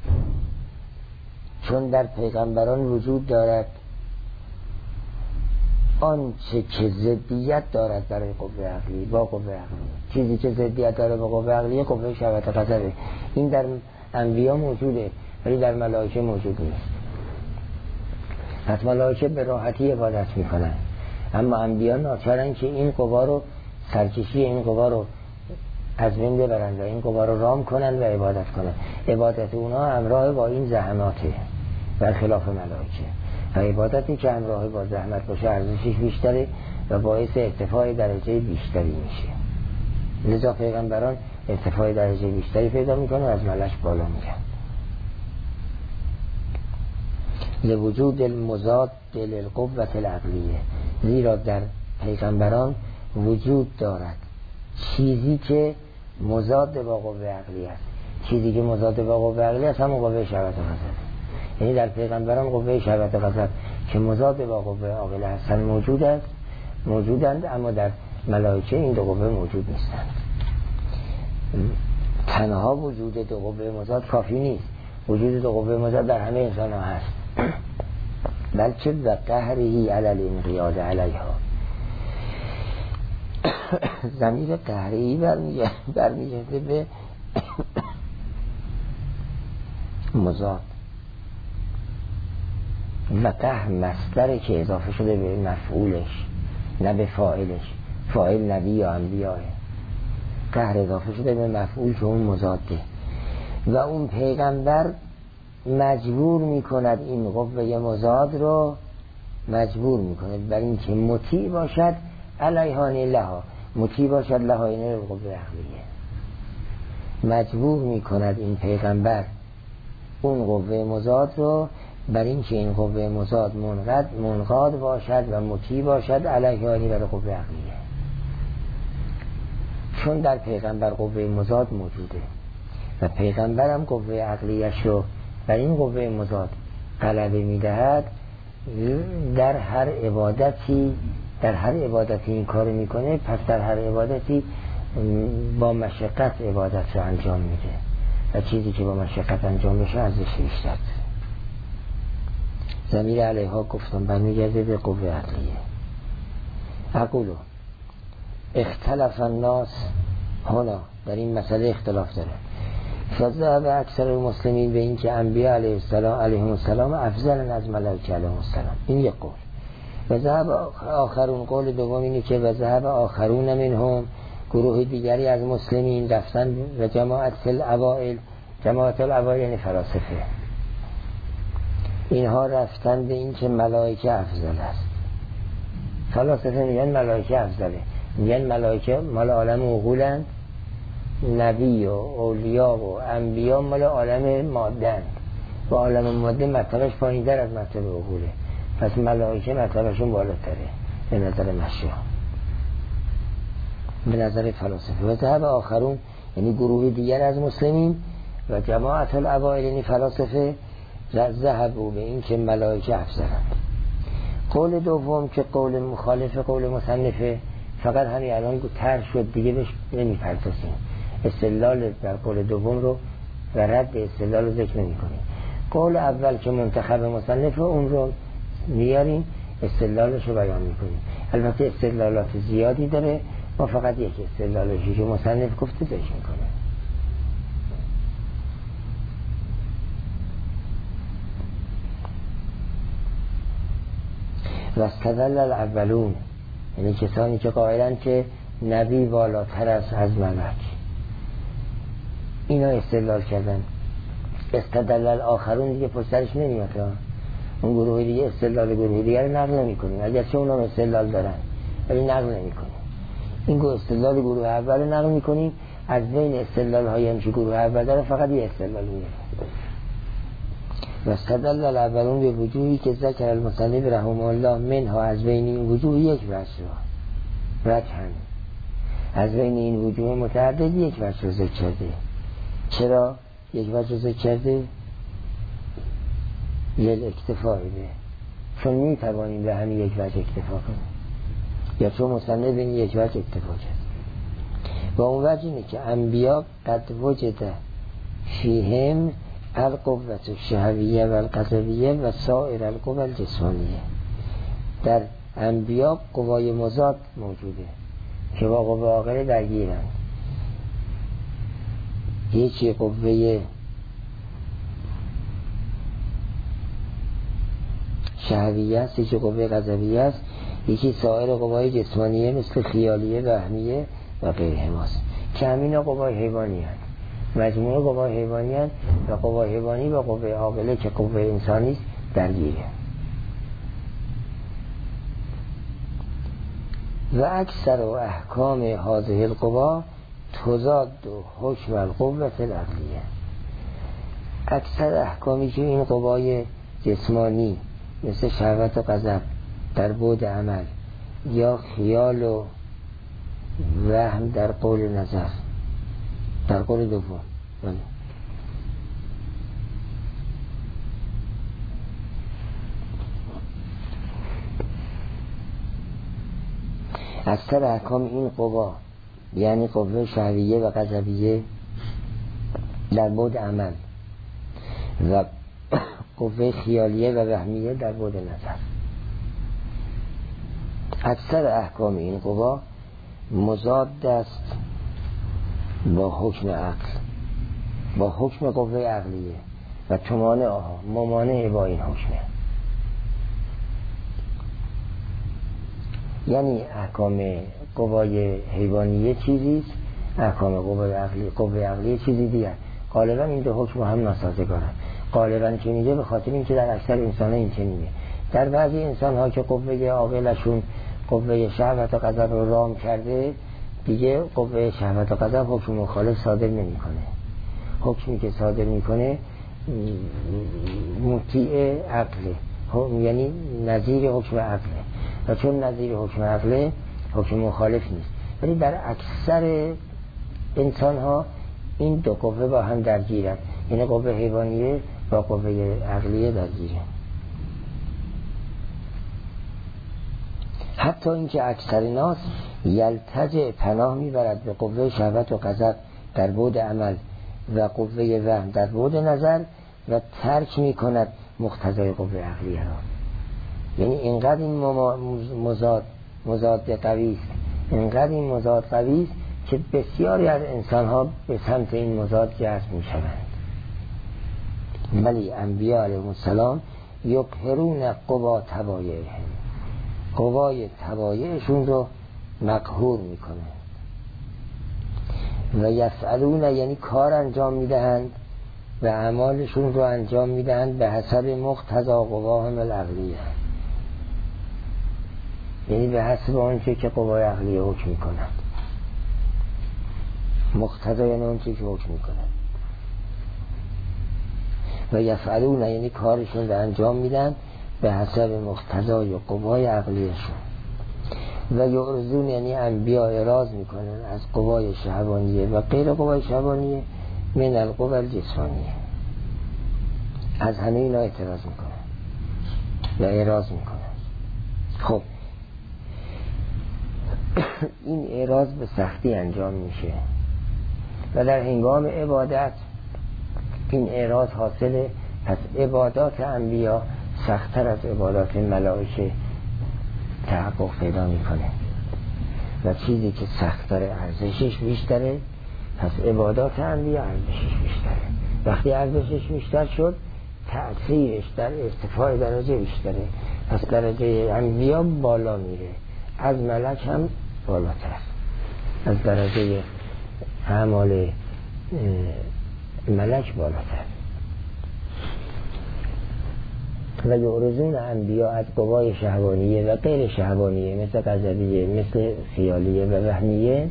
چون در پیغمبران وجود دارد آنچه که ضدیت دارد برای قوه عقلی با قوه عقلی. چیزی که ضدیت داره با قوه عقلی قوه شهوت و غضب. این در انبیا موجوده ولی در ملائکه موجود نیست. پس ملائکه به راحتی عبادت میکنن، اما انبیا ناچارن که این قوا رو سرکشی این قوا رو از بین ببرن و این قوا رو رام کنن و عبادت کنن. عبادت اونا همراه با این زحماته برخلاف ملائکه، و عبادتی که همراه با زحمت باشه ارزشش بیشتره و باعث ارتفاع درجه بیشتری میشه. لذا پیغمبران ارتفاع درجه بیشتری پیدا میکنن و از ملک بالا میرن. لوجود المضاد للقوة العقلیه، زیرا در پیغمبران وجود دارد چیزی که مضاد با قوه عقلی است. چیزی که مضاد با قوه عقلی است همون قوه شهوت و غضب. یعنی در پیغمبران قوه شهوت و غضب که مضاد با قوه عاقله هستند موجود است موجودند، اما در ملائکه این دو قوه موجود نیستند. تنها وجود دو قوه مضاد کافی نیست، وجود دو قوه مضاد در همه انسان ها هست، بلکه و قهری علی الانقیاد علیها. ضمیر قهری برمیگرده به مضاد و قهر مصدره که اضافه شده به مفعولش نه به فاعلش. فاعل نبی یا انبیاء، قهر اضافه شده به مفعول که اون مضاده و اون پیغمبر مجبور میکند این قوه مضاد رو مجبور میکند بر این که مطیع باشد علیهان لها، مطیع باشد لها این قوه عقلیه. مجبور میکند این پیغمبر اون قوه مضاد رو بر این که این قوه مضاد منقاد منقاد باشد و مطیع باشد علیهانی بر قوه عقلیه. چون در پیغمبر قوه مضاد موجوده و پیغمبر هم قوه عقلیش رو بر این قوه مضاد غلبه میدهد، در هر عبادتی در هر عبادتی این کار میکنه، پس در هر عبادتی با مشقت عبادت رو انجام میده و چیزی که با مشقت انجام بشه ارزش بیشتر. ضمیر علیها گفتم برمیگرده به قوه عقلیه. اقولو اختلاف الناس هنا، در این مسئله اختلاف داره. فذهب اکثر المسلمین به این که انبیاء علیه السلام علیهم السلام افضل از ملائکه علیهم السلام، این یک قول. و ذهب آخرون، قول دوم اینه که و ذهب آخرون منهم، گروه دیگری از مسلمین رفتن و جماعت الاوائل، جماعت الاوائل یعنی فلاسفه، اینها رفتن به این که ملائکه افضل است. فلاسفه میگن ملائکه افضله، میگن ملائکه مال عالم عقولند، نبی و اولیاء و انبیاء مال عالم ماده اند و عالم ماده مرتبهش پایین‌تر از مرتبه عقوله. پس ملائکه مرتبهشون بالاتره به نظر مشیخ، به نظر فلاسفه. و ذهب آخرون یعنی گروه دیگر از مسلمین و جماعت الاوائل یعنی فلاسفه ذهبوا به این که ملائکه افضلند. قول دوم که قول مخالف قول مصنفه فقط همین الان طرح شد دیگه بهش نمیپردازیم، استدلال در قول دوم رو و رد استدلال رو ذکر نمی‌کنیم. قول اول که منتخب مصنفه اون رو میاریم استدلالش رو بیان می‌کنیم. البته استدلالات زیادی داره، ما فقط یک استدلالشی که مصنف گفته ذکر می‌کنیم. و استدل الاولون یعنی کسانی که قائلن که نبی بالاتر است از ملک، اینا استدلال کردن. استدلال الاخرون دیگه پشترش نمیاد، اون گروه دیگه استدلال گروه دیگه رو نقل نمی‌کنیم، اگرچه اونا استدلال دارن ولی نقل نمی‌کنیم. این گروه استدلال گروه اول رو نقل می‌کنیم، از بین استدلال های هم که گروه اول داره فقط یه استدلال میاره. و استدل الاولون به وجوهی که ذکر المصنف رحمه الله منها، از بین این وجوه یک وجه را وجه هم از بین این وجوه متعدد یک وجه را ذکر کرده. چرا یک وجه ذکر کرده؟ یک اکتفایی به، چون می توانیم به همین یک وجه اکتفا کنیم، یا چون مصنف این یک وجه اکتفا کرد. و اون وجه اینه که انبیا قد وجده فیهم القوة الشهویه و القضویه و سایر القوة الجسمانیه. در انبیا قوای مضاد موجوده که با قوه عاقله درگیرند. یکی قوه شهویه است، یکی قوه قضویه است، یکی سایر قوای جسمانیه مثل خیالیه، وهمیه و غیرهماست که همین قوای حیوانی هست. مجموعه قوای حیوانی هست و قوای حیوانی و قوه عاقله که قوه انسانی است درگیره. و اکثر و احکام هذه القوا تضاد حکم القوة العقلیه. اکثر احکامی که این قوای جسمانی مثل شهوت و غضب در بعد عمل یا خیال و وهم در قول نظر در قول دوم بله. اکثر احکام این قوا یعنی قوه شهویه و غضبیه در بعد عمل و قوه خیالیه و وهمیه در بعد نظر، اکثر احکام این قوا مضاد است با حکم عقل، با حکم قوه عقلیه و تمانع آها ممانع با این حکمه. یعنی احکام قوای حیوانیه چیزیست، احکام قوه عقلی قوه عقلیه چیزی دیگر. غالبا این دو حکم هم ناسازگارن. غالبا چنینه به خاطر اینکه در اکثر انسان ها این چنینه. در بعضی انسان ها که قوه عاقلشون قوه شهوت و غضب رو رام کرده، دیگه قوه شهوت و غضب حکم مخالف صادر نمیکنه. حکمی که صادر میکنه مطیع عقله، یعنی نظیر حکم عقله، و چون نظیر حکم عقله حکم مخالف نیست. ولی در اکثر انسان ها این دو قوه با هم درگیرند، یعنی قوه حیوانیه با قوه عقلیه درگیره. حتی اینکه اکثر ناس یلتجع پناه میبرد به قوه شهوت و غضب در بعد عمل و قوه وهم در بعد نظر و ترک میکند مقتضای قوه عقلیه را. یعنی اینقدر این مزاد مزاد قوی است، اینقدر این مزاد قوی است که بسیاری از انسان ها به سمت این مزاد جذب میشوند. ولی انبیاء علیهم السلام یقهرون قوا تبایعهم، قوای تبایعشون رو مقهور میکنه. و یفعلون یعنی کار انجام میدهند و اعمالشون رو انجام میدهند به حسب مقتضا قواهم العقلیه، یعنی به حسب آنچه که قوای عقلیه حکم میکنند. مقتضا یعنی آنچه که حکم میکنند. و یفعلون یعنی کارشون رو انجام میدن به حسب مقتضای قوای عقلیشون. و یعرضون یعنی انبیا اعراض میکنن از قوای شهوانیه و غیر قوای شهوانیه، من القوى الجسمانیه، از همه اینا اعتراض میکنن و اعراض میکنن. خب این اعراض به سختی انجام میشه و در هنگام عبادت این اعراض حاصله. پس عبادات انبیا سخت‌تر از عبادات ملائکه تحقق پیدا میکنه و چیزی که سخت‌تر ارزشش بیشتره، پس عبادات انبیا ارزشش بیشتره. وقتی ارزشش بیشتر شد تأثیرش در ارتفاع درجه بیشتره، پس درجه انبیا بالا میره، از ملک هم بالاتر، از درجه اعمال ملک بالاتر. و یعرضون انبیا از قوای شهوانیه و غیر شهوانیه، مثل غضبیه، مثل خیالیه و وهمیه،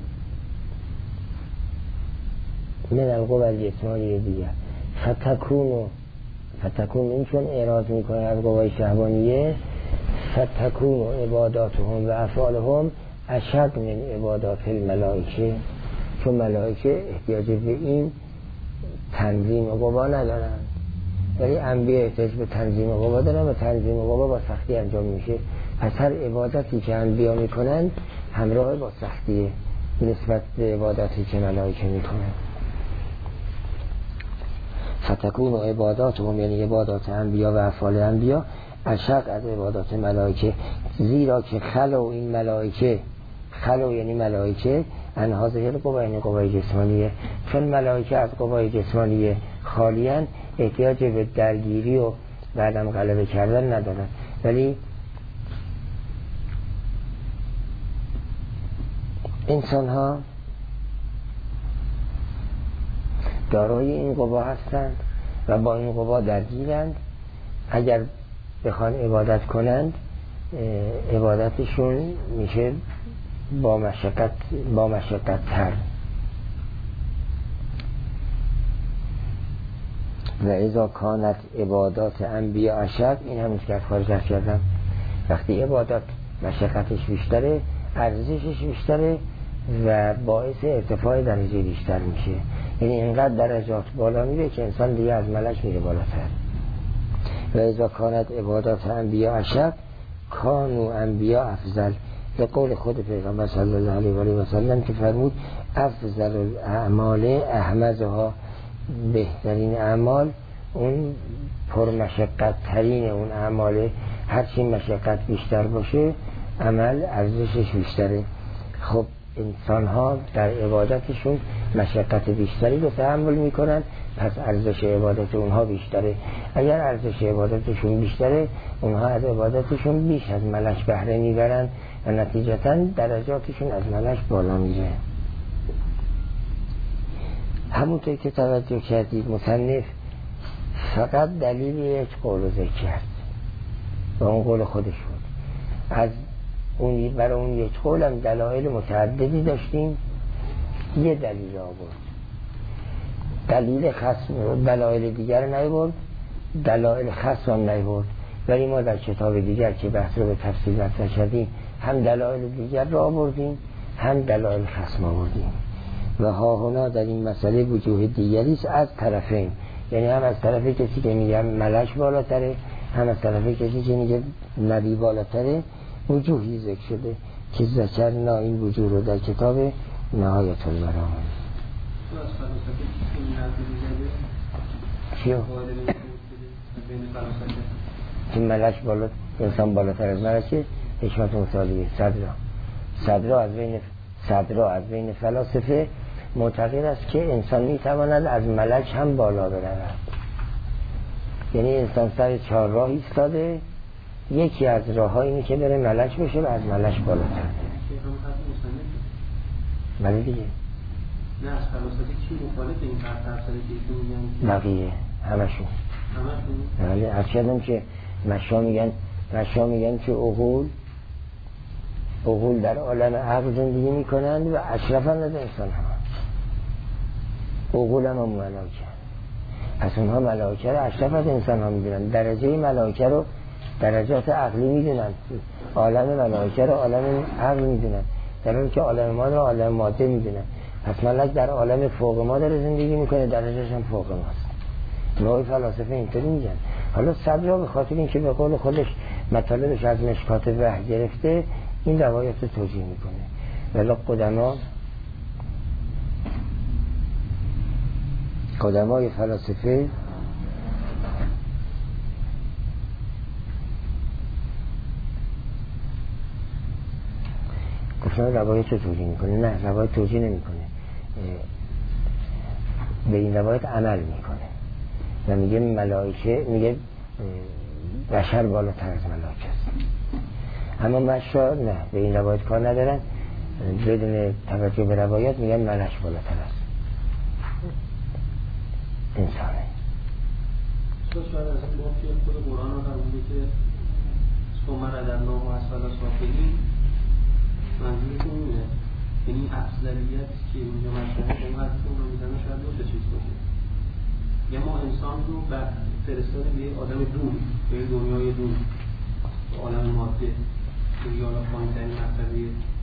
من القوى الجسمانیه دیگر. فتکون فتکون این چون اعراض میکنه از قوای شهوانیه، فتکون عباداتهم و افعالهم اشد من عبادات الملائکه، چون ملائکه احتیاج به این تنظیم قوا ندارن، ولی انبیا احتیاج به تنظیم قوا دارن و تنظیم قوا با سختی انجام میشه. پس هر عبادتی که انبیا میکنن همراه با سختیه نسبت به عبادتی که ملائکه میکنن. فتکون عباداتهم یعنی عبادات انبیا و افعال انبیا اشد از عبادات ملائکه، زیرا که خلو این ملائکه، خلو یعنی ملائکه، انها ظاهر قوا یعنی قوای جسمانیه، چون ملائکه از قوای جسمانیه خالیان احتیاج به درگیری و بعدم غلبه کردن ندارن، ولی انسان ها دارای این قوا هستند و با این قوا درگیرند. اگر بخوان عبادت کنند عبادتشون میشه با مشقت با مشقت تر. و اذا کانت عبادات انبیا اشد، این همون که از خارج کردم، وقتی عبادت مشقتش بیشتره ارزشش بیشتره و باعث ارتفاع درجه بیشتر میشه، یعنی اینقدر درجات بالا میره که انسان دیگه از ملک میره بالاتر. و اذا کانت عبادات انبیا اشد کانو انبیا افضل، به قول خود پیغمبر صلی الله علیه و آله و سلم که فرمود افضل الاعمال احمدها، بهترین اعمال اون پرمشقت ترین اون اعمال، هرچی مشقت بیشتر باشه عمل ارزشش بیشتره. خب انسان ها در عبادتشون مشقت بیشتری رو تحمل میکنن، پس ارزش عبادت اونها بیشتره. اگر ارزش عبادتشون بیشتره اونها از عبادتشون بیش از ملک بهره میبرن و نتیجتاً درجاتشون از ملک بالا میره. همونطور که توجه کردید مصنف فقط دلیل یک قول رو ذکر کرد و اون قول خودش بود. از اون برای اون یک قول هم دلایل متعددی داشتیم، یه دلیل آورد، دلیل خصم دلایل دیگر نیاورد، دلایل خصم هم نیاورد. ولی ما در کتاب دیگر که بحث رو به تفصیل مطرح کردیم هم دلایل دیگر رو آوردیم هم دلایل خصم آوردیم. و ها هنا در این مسئله وجوه دیگری است از طرفین، یعنی هم از طرف کسی که میگه ملک بالاتره، هم از طرف کسی که میگه نبی بالاتره، وجوهی ذکر شده که ذکرنا این وجوه رو در کتاب نهایت البراء. چیو؟ که ملک بالاتر، انسان بالاتر از ملکه، حکمت مطالعه صدرا صدرا از بین صدرا از بین فلاسفه معتقد است که انسان میتواند از ملک هم بالا برود، یعنی انسان سر چهار راه ایستاده، یکی از راه ها اینه که بره ملک بشه و از ملک بالاتر. ولی دیگه نه از فلاسفه کی مخالف این تفسیری که میگن؟ بقیه همشون همشون ولی از کردم که مشا میگن مشا میگن که عقول عقول در عالم عقل زندگی میکنند و اشرفن از انسان ها، عقول هم هم ملائکه، پس اونها ملائکه رو اشرف از انسان ها میدونن، درجه ملائکه رو درجات عقلی میدونن، عالم ملائکه رو عالم عقل میدونن، در حالی که عالم ما رو عالم ماده میدونن. پس ملک در عالم فوق ما داره زندگی میکنه، درجهش هم فوق ماست. نوعی فلاسفه اینطوری میگن. حالا صدرا به خاطر اینکه به قول خودش مطالبش از مشکات وحی گرفته این روایت رو توجیه میکنه. ولی قدما قدمای فلاسفه گفتن روایت رو توجیه میکنه. نه، روایت توجیه نمیکنه، به این روایت عمل میکنه و میگه ملائکه، میگه بشر بالاتر از ملائکه است. اما مشا نه، به این روایت کار ندارن، بدون توجه به روایت میگن ملک بالاتر است، انسانه. تو شاید از این باب که خود قرآن رو فرموده که ثم رددناه اسفل سافلین، منظورتون اینه؟ یعنی افضلیت که اینجا مطرحه اون حرفی اون رو میزنه شاید دو تا چیز باشه. یا ما انسان رو فرستادیم به یک آدم دور، به یک دنیای دور، به عالم ماده که یالا پایین ترین مرتبه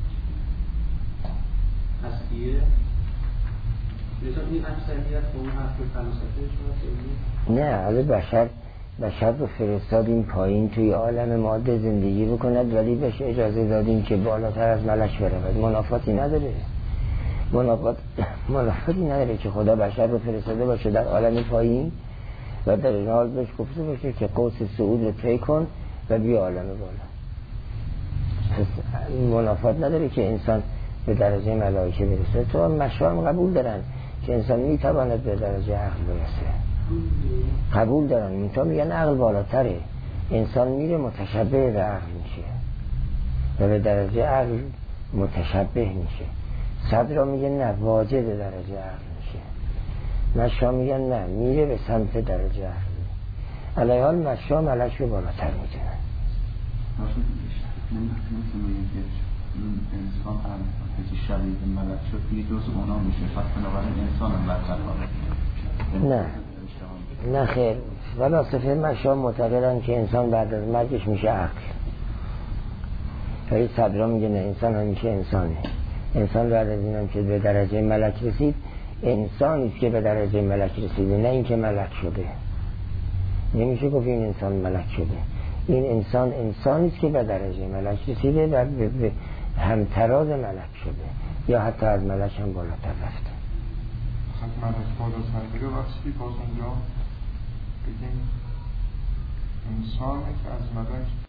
هستیه. مثلا این افضلیت به اون حرف فلسفه شاید نه، حالا بشر بشر رو فرستادیم پایین توی عالم ماده زندگی بکند، ولی بهش اجازه دادیم که بالاتر از ملک برود. منافاتی نداره، منافات منافاتی نداره که خدا بشر رو فرستاده باشه در عالم پایین و در این حال بهش گفته باشه که قوس صعود رو طی کن و بیا عالم بالا. منافات نداره که انسان به درجه ملائکه برسه. تو مشام قبول دارن که انسان میتواند به درجه عقل برسه، قبول دارن، میتا میگن عقل بالاتره، انسان میره متشبه به عقل میشه و به درجه عقل متشبه میشه. صدرا میگن نه، واجد درجه عقل میشه. مشا میگن نه، میره به سمت درجه عقل. علیه حال مشا ملک رو بالاتر میدونن. انسان هم هیچی شبیه ملک شد یه جز اونا میشه، پس بنابراین انسان هم برتر. نه نه خیر، فلاسفه مشا معتقدن که انسان بعد از مرگش میشه عقل، ولی صدرا میگه نه، انسان همیشه انسانه. انسان بعد از اینم که به درجه ملک رسید، انسانیست که به درجه ملک رسیده، نه اینکه ملک شده. نمیشه گفت این انسان ملک شده، این انسان انسانیست که به درجه ملک رسیده و به همتراز ملک شده یا حتی از ملک هم بالاتر رفته. از ملک بالاتر بگه وقتی باز اونجا بگیم انسانه که از ملک